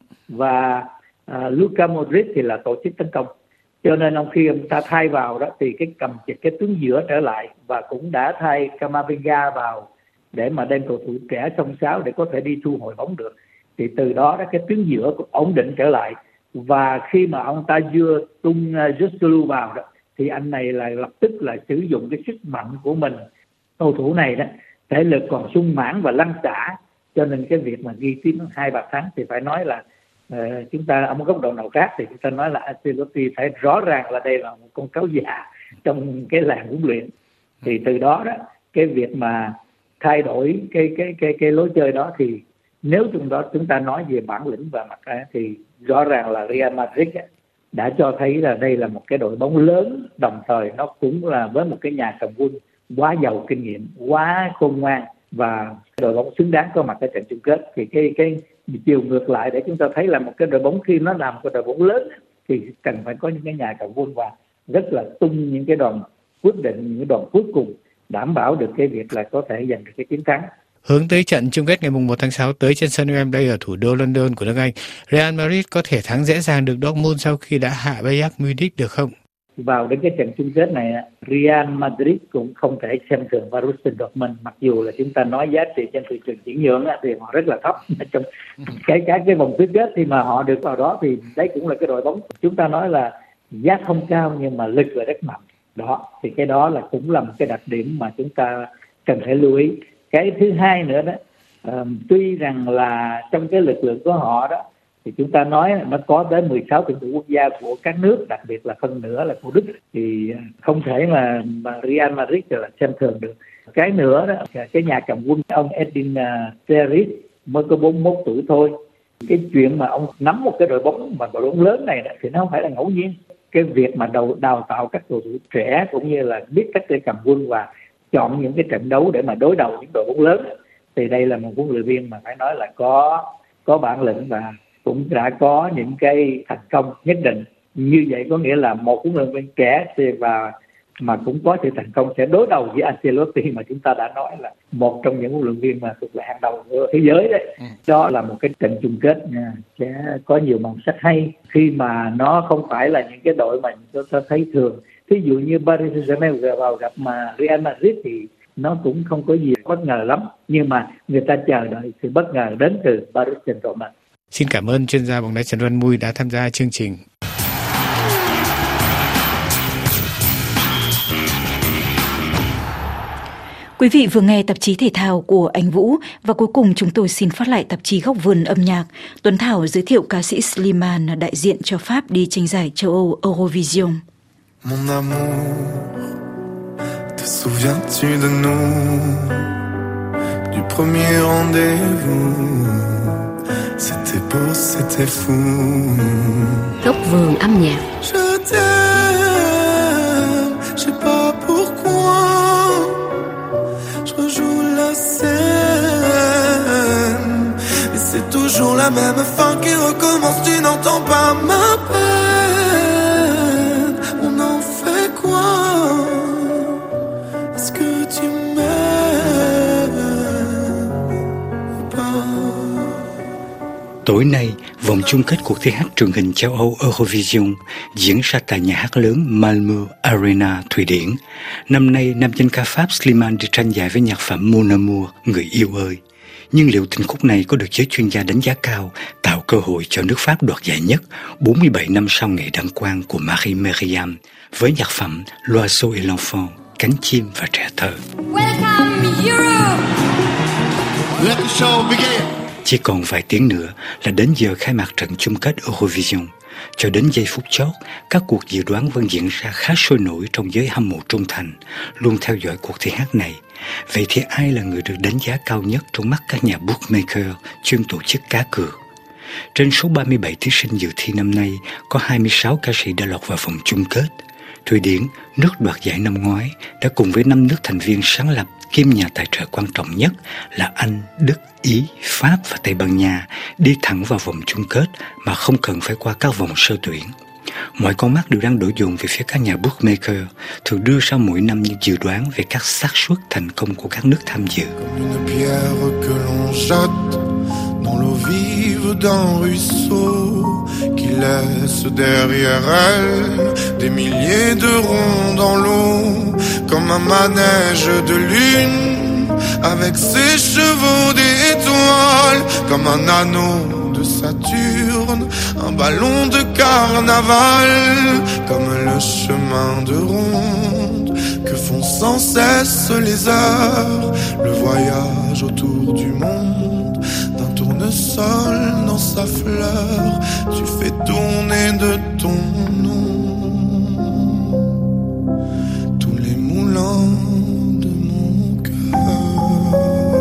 và Luka Modric thì là tổ chức tấn công. Cho nên khi ông ta thay vào đó thì cái cầm chịch cái tuyến giữa trở lại, và cũng đã thay Camavinga vào để mà đem cầu thủ trẻ xông xáo để có thể đi thu hồi bóng được. Thì từ đó cái tuyến giữa cũng ổn định trở lại, và khi mà ông ta vừa tung Joselu vào đó thì anh này là lập tức là sử dụng cái sức mạnh của mình. Cầu thủ này đó thể lực còn sung mãn và lăn xả, cho nên cái việc mà ghi tiếp 2 bàn thắng thì phải nói là chúng ta ở một góc độ nào khác thì chúng ta nói là Ancelotti phải rõ ràng là đây là một con cáo già trong cái làng huấn luyện. Thì từ đó cái việc mà thay đổi cái lối chơi đó, thì nếu chúng ta nói về bản lĩnh và mặt thì rõ ràng là Real Madrid đã cho thấy là đây là một cái đội bóng lớn, đồng thời nó cũng là với một cái nhà cầm quân quá giàu kinh nghiệm, quá khôn ngoan, và đội bóng xứng đáng có mặt ở trận chung kết. Thì cái chiều ngược lại để chúng ta thấy là một cái đội bóng khi nó làm một đội bóng lớn thì cần phải có những cái nhà cầm quân và rất là tung những cái đòn quyết định, những cái đòn cuối cùng đảm bảo được cái việc là có thể giành được cái chiến thắng. Hướng tới trận chung kết ngày 1 tháng 6 tới trên sân Wembley ở thủ đô London của nước Anh, Real Madrid có thể thắng dễ dàng được Dortmund sau khi đã hạ Bayern Munich được không? Vào đến cái trận chung kết này, Real Madrid cũng không thể xem thường Borussia Dortmund, mặc dù là chúng ta nói giá trị trên thị trường chuyển nhượng thì họ rất là thấp. Trong cái vòng tứ kết thì mà họ được vào đó thì đấy cũng là cái đội bóng chúng ta nói là giá không cao nhưng mà lực là rất mạnh. Đó thì cái đó là cũng là một cái đặc điểm mà chúng ta cần phải lưu ý. Cái thứ hai nữa đó, tuy rằng là trong cái lực lượng của họ đó thì chúng ta nói nó có tới 16 tuyển thủ quốc gia của các nước, đặc biệt là phân nửa là của Đức, thì không thể mà Real Madrid là xem thường được. Cái nữa đó, cái nhà cầm quân ông Edin Terzic mới có 41 tuổi thôi. Cái chuyện mà ông nắm một cái đội bóng mà đội bóng lớn này thì nó không phải là ngẫu nhiên. Cái việc mà đào tạo các cầu thủ trẻ cũng như là biết cách để cầm quân và chọn những cái trận đấu để mà đối đầu những đội bóng lớn, thì đây là một huấn luyện viên mà phải nói là có bản lĩnh và cũng đã có những cái thành công nhất định. Như vậy có nghĩa là một huấn luyện viên trẻ và mà cũng có sự thành công sẽ đối đầu với Ancelotti mà chúng ta đã nói là một trong những huấn luyện viên mà thuộc về hàng đầu của thế giới đấy. Đó là một cái trận chung kết sẽ có nhiều màu sắc hay khi mà nó không phải là những cái đội mà chúng ta thấy thường. Ví dụ như Paris Saint-Germain vào gặp mà Real Madrid thì nó cũng không có gì bất ngờ lắm, nhưng mà người ta chờ đợi sự bất ngờ đến từ Paris Saint-Germain. Xin cảm ơn chuyên gia bóng đá Trần Văn Mui đã tham gia chương trình. Quý vị vừa nghe tạp chí thể thao của Anh Vũ và cuối cùng chúng tôi xin phát lại tạp chí Góc vườn âm nhạc. Tuấn Thảo giới thiệu ca sĩ Slimane đại diện cho Pháp đi tranh giải châu Âu Eurovision. Mon amour, te souviens-tu de nous, du premier rendez-vous, c'était beau, c'était fou. Góc vườn âm nhạc. Je t'aime, je sais pas pourquoi, je rejoue la scène, et c'est toujours la même fin qui recommence, tu n'entends pas ma Tối nay, vòng chung kết cuộc thi hát truyền hình châu Âu Eurovision diễn ra tại nhà hát lớn Malmö Arena, Thụy Điển. Năm nay, nam danh ca Pháp Slimane đi tranh giải với nhạc phẩm Mon Amour, Người yêu ơi. Nhưng liệu tình khúc này có được giới chuyên gia đánh giá cao, tạo cơ hội cho nước Pháp đoạt giải nhất 47 năm sau ngày đăng quang của Marie Myriam với nhạc phẩm L'Oiseau et l'Enfant, Cánh chim và trẻ thơ. Welcome Europe. Let the show begin. Chỉ còn vài tiếng nữa là đến giờ khai mạc trận chung kết Eurovision. Cho đến giây phút chót, các cuộc dự đoán vẫn diễn ra khá sôi nổi trong giới hâm mộ trung thành, luôn theo dõi cuộc thi hát này. Vậy thì ai là người được đánh giá cao nhất trong mắt các nhà bookmaker chuyên tổ chức cá cược? Trên số 37 thí sinh dự thi năm nay, có 26 ca sĩ đã lọt vào vòng chung kết. Thụy Điển, nước đoạt giải năm ngoái, đã cùng với 5 nước thành viên sáng lập kiêm nhà tài trợ quan trọng nhất là Anh, Đức, Ý, Pháp và Tây Ban Nha đi thẳng vào vòng chung kết mà không cần phải qua các vòng sơ tuyển. Mọi con mắt đều đang đổ dồn về phía các nhà bookmaker, thường đưa ra mỗi năm những dự đoán về các xác suất thành công của các nước tham dự. Dans l'eau vive d'un ruisseau qui laisse derrière elle des milliers de ronds dans l'eau, comme un manège de lune avec ses chevaux d'étoiles, comme un anneau de Saturne, un ballon de carnaval, comme le chemin de ronde que font sans cesse les heures, le voyage autour du monde. Tournesol dans sa fleur, tu fais tourner de ton nom tous les moulins de mon cœur.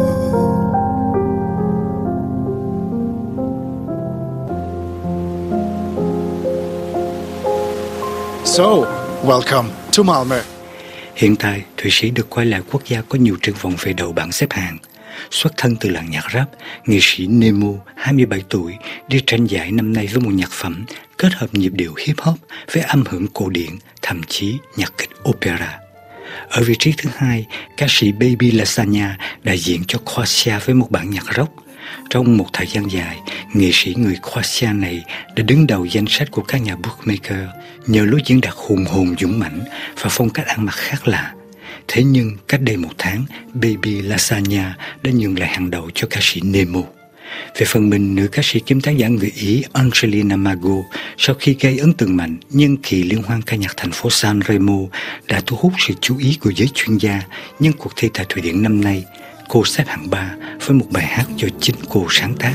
So, welcome to Malmö. Hiện tại, Thụy Sĩ được coi là quốc gia có nhiều triển vọng về đầu bảng xếp hạng. Xuất thân từ làng nhạc rap, nghệ sĩ Nemo, 27 tuổi, đi tranh giải năm nay với một nhạc phẩm kết hợp nhịp điệu hip-hop với âm hưởng cổ điển, thậm chí nhạc kịch opera. Ở vị trí thứ hai, ca sĩ Baby Lasagna đại diện cho Croatia với một bản nhạc rock. Trong một thời gian dài, nghệ sĩ người Croatia này đã đứng đầu danh sách của các nhà bookmaker nhờ lối diễn đạt hùng hồn dũng mãnh và phong cách ăn mặc khác lạ. Thế nhưng, cách đây 1 tháng, Baby Lasagna đã nhường lại hàng đầu cho ca sĩ Nemo. Về phần mình, nữ ca sĩ kiêm tác giả người Ý Angelina Mago, sau khi gây ấn tượng mạnh nhân kỳ liên hoan ca nhạc thành phố Sanremo, đã thu hút sự chú ý của giới chuyên gia nhân cuộc thi tại Thụy Điển năm nay. Cô xếp hạng 3 với một bài hát do chính cô sáng tác.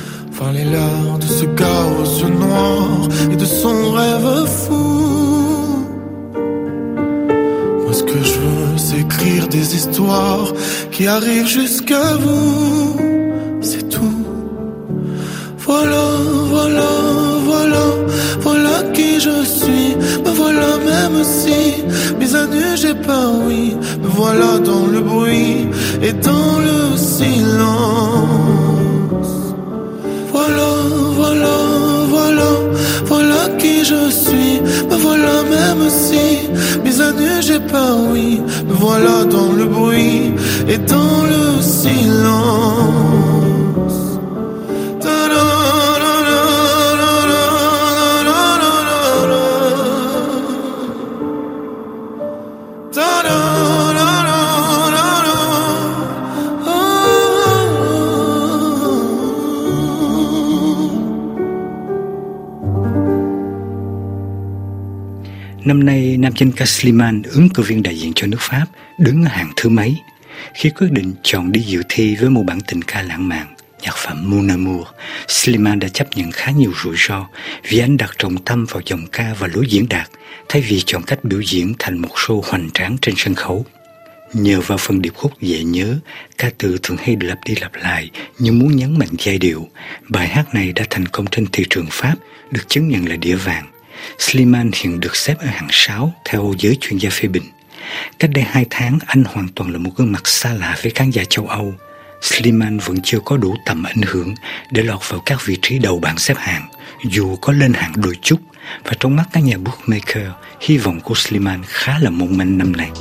Ce que je veux, c'est écrire des histoires qui arrivent jusqu'à vous. C'est tout. Voilà, voilà, voilà, voilà qui je suis. Me voilà même si mes à nu j'ai pas oui. Me voilà dans le bruit et dans le silence. Voilà, voilà, voilà, voilà qui je suis. Me voilà même si mes à nu j'ai pas oui. Me voilà dans le bruit et dans le silence. Năm nay, nam danh ca Slimane, ứng cử viên đại diện cho nước Pháp, đứng ở hạng thứ mấy. Khi quyết định chọn đi dự thi với một bản tình ca lãng mạn, nhạc phẩm Mon Amour, Slimane đã chấp nhận khá nhiều rủi ro vì anh đặt trọng tâm vào giọng ca và lối diễn đạt, thay vì chọn cách biểu diễn thành một show hoành tráng trên sân khấu. Nhờ vào phần điệp khúc dễ nhớ, ca từ thường hay lặp đi lặp lại nhưng muốn nhấn mạnh giai điệu, bài hát này đã thành công trên thị trường Pháp, được chứng nhận là đĩa vàng. Slimane hiện được xếp ở hạng 6 theo giới chuyên gia phê bình. Cách đây 2 tháng, anh hoàn toàn là một gương mặt xa lạ với khán giả châu Âu. Slimane vẫn chưa có đủ tầm ảnh hưởng để lọt vào các vị trí đầu bảng xếp hạng, dù có lên hạng đôi chút, và trong mắt các nhà bookmaker, hy vọng của Slimane khá là mong manh năm nay.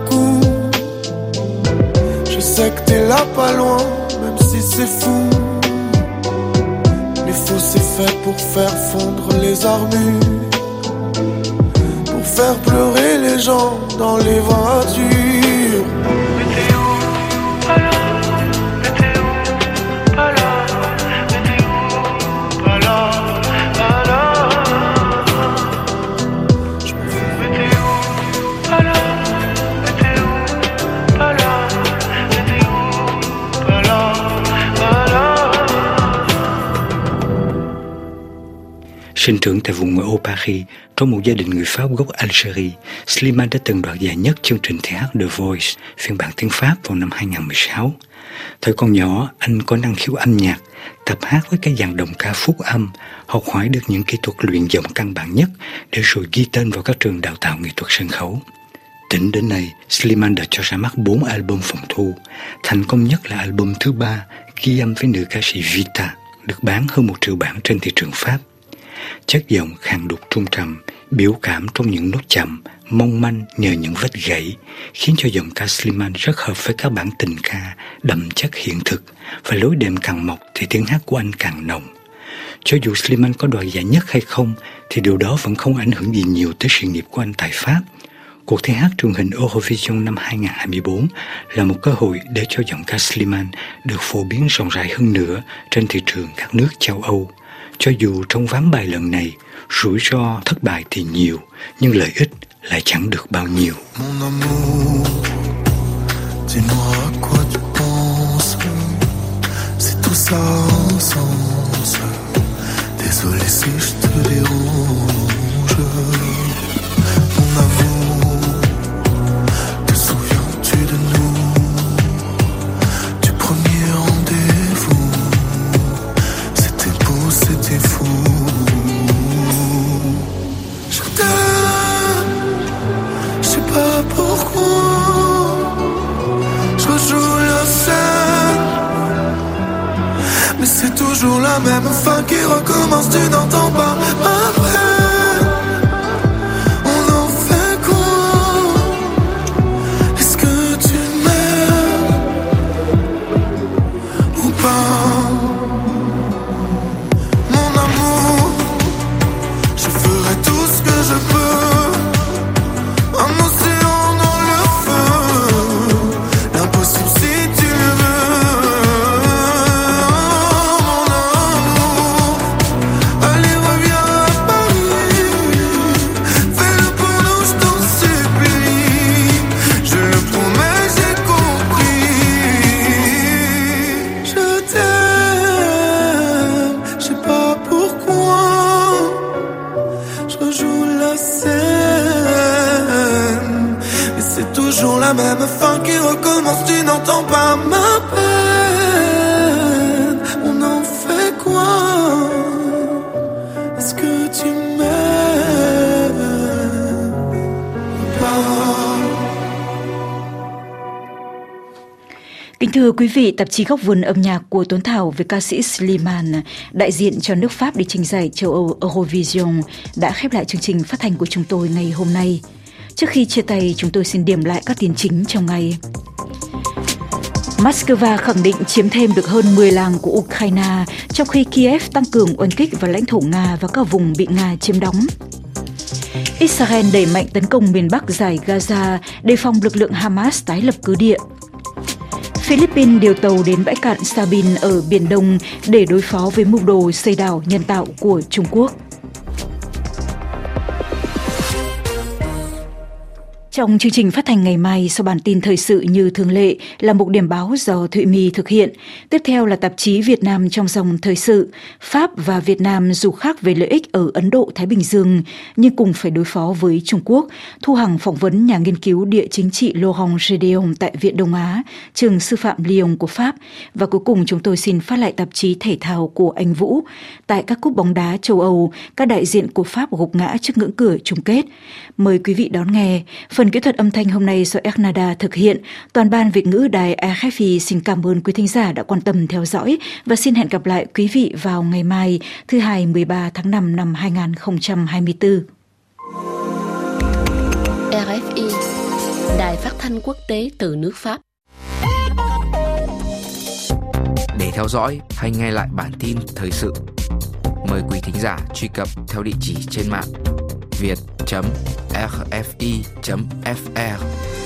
Je sais que t'es là pas loin, même si c'est fou. Les fous c'est fait pour faire fondre les armures, pour faire pleurer les gens dans les voitures. Sinh trưởng tại vùng ngoại ô Paris, trong một gia đình người Pháp gốc Algerie, Slimane đã từng đoạt giải nhất chương trình thể hát The Voice, phiên bản tiếng Pháp vào năm 2016. Thời còn nhỏ, anh có năng khiếu âm nhạc, tập hát với cái dàn đồng ca phúc âm, học hỏi được những kỹ thuật luyện giọng căn bản nhất để rồi ghi tên vào các trường đào tạo nghệ thuật sân khấu. Tính đến nay, Slimane đã cho ra mắt 4 album phòng thu. Thành công nhất là album thứ 3, ghi âm với nữ ca sĩ Vita, được bán hơn 1 triệu bản trên thị trường Pháp. Chất giọng khàn đục trung trầm, biểu cảm trong những nốt chậm, mong manh nhờ những vết gãy, khiến cho giọng ca Slimane rất hợp với các bản tình ca đậm chất hiện thực, và lối đệm càng mọc thì tiếng hát của anh càng nồng. Cho dù Slimane có đoạt giải nhất hay không, thì điều đó vẫn không ảnh hưởng gì nhiều tới sự nghiệp của anh tại Pháp. Cuộc thi hát truyền hình Eurovision năm 2024 là một cơ hội để cho giọng ca Slimane được phổ biến rộng rãi hơn nữa trên thị trường các nước châu Âu. Cho dù trong ván bài lần này, rủi ro thất bại thì nhiều, nhưng lợi ích lại chẳng được bao nhiêu. Mon amour, dis-moi à quoi tu penses, c'est tout ça sans. Désolé si je te dérange. Mon amour, te souviens-tu de nous, du premier rendez-vous? C'était beau, c'était fou. Je t'aime, je sais pas pourquoi. Je rejoue la scène, mais c'est toujours la même fin qui recommence. Tu n'entends pas ma peine. On en fait quoi? Est-ce que tu m'aimes ou pas? Mon amour, je ferai tout ce que je peux. Un océan dans le feu, l'impossible si tu le veux. Mon amour, allez reviens à Paris, fais-le pour nous, je t'en supplie. Je le promets, j'ai compris. Je t'aime, je sais pas pourquoi. Je rejoue la scène, mais c'est toujours la même fin qui recommence. Tu n'entends pas ma peine. On en fait quoi? Est-ce que tu m'aimes ou pas? Kính thưa quý vị, tạp chí Góc vườn âm nhạc của Tuấn Thảo với ca sĩ Slimane, đại diện cho nước Pháp đi tranh giải châu Âu Eurovision, đã khép lại chương trình phát thanh của chúng tôi ngày hôm nay. Trước khi chia tay, chúng tôi xin điểm lại các tin chính trong ngày. Moscow khẳng định chiếm thêm được hơn 10 làng của Ukraine, trong khi Kiev tăng cường oanh kích vào lãnh thổ Nga và các vùng bị Nga chiếm đóng. Israel đẩy mạnh tấn công miền Bắc dải Gaza, đề phòng lực lượng Hamas tái lập cứ địa. Philippines điều tàu đến bãi cạn Sabin ở Biển Đông để đối phó với mưu đồ xây đảo nhân tạo của Trung Quốc. Trong chương trình phát thanh ngày mai, sau bản tin thời sự như thường lệ là mục điểm báo do Thụy My thực hiện. Tiếp theo là tạp chí Việt Nam trong dòng thời sự. Pháp và Việt Nam dù khác về lợi ích ở Ấn Độ-Thái Bình Dương, nhưng cùng phải đối phó với Trung Quốc. Thu Hằng phỏng vấn nhà nghiên cứu địa chính trị Laurent Gedeon tại Viện Đông Á, trường sư phạm Lyon của Pháp. Và cuối cùng chúng tôi xin phát lại tạp chí thể thao của anh Vũ. Tại các cúp bóng đá châu Âu, các đại diện của Pháp gục ngã trước ngưỡng cửa chung kết. Mời quý vị đón nghe. Phần kỹ thuật âm thanh hôm nay do Ernada thực hiện. Toàn ban Việt ngữ đài RFI xin cảm ơn quý thính giả đã quan tâm theo dõi và xin hẹn gặp lại quý vị vào ngày mai, thứ Hai 13 tháng 5 năm 2024. RFI, Đài Phát thanh Quốc tế từ nước Pháp. Để theo dõi hay nghe lại bản tin thời sự, Mời quý thính giả truy cập theo địa chỉ trên mạng viet.rfi.fr.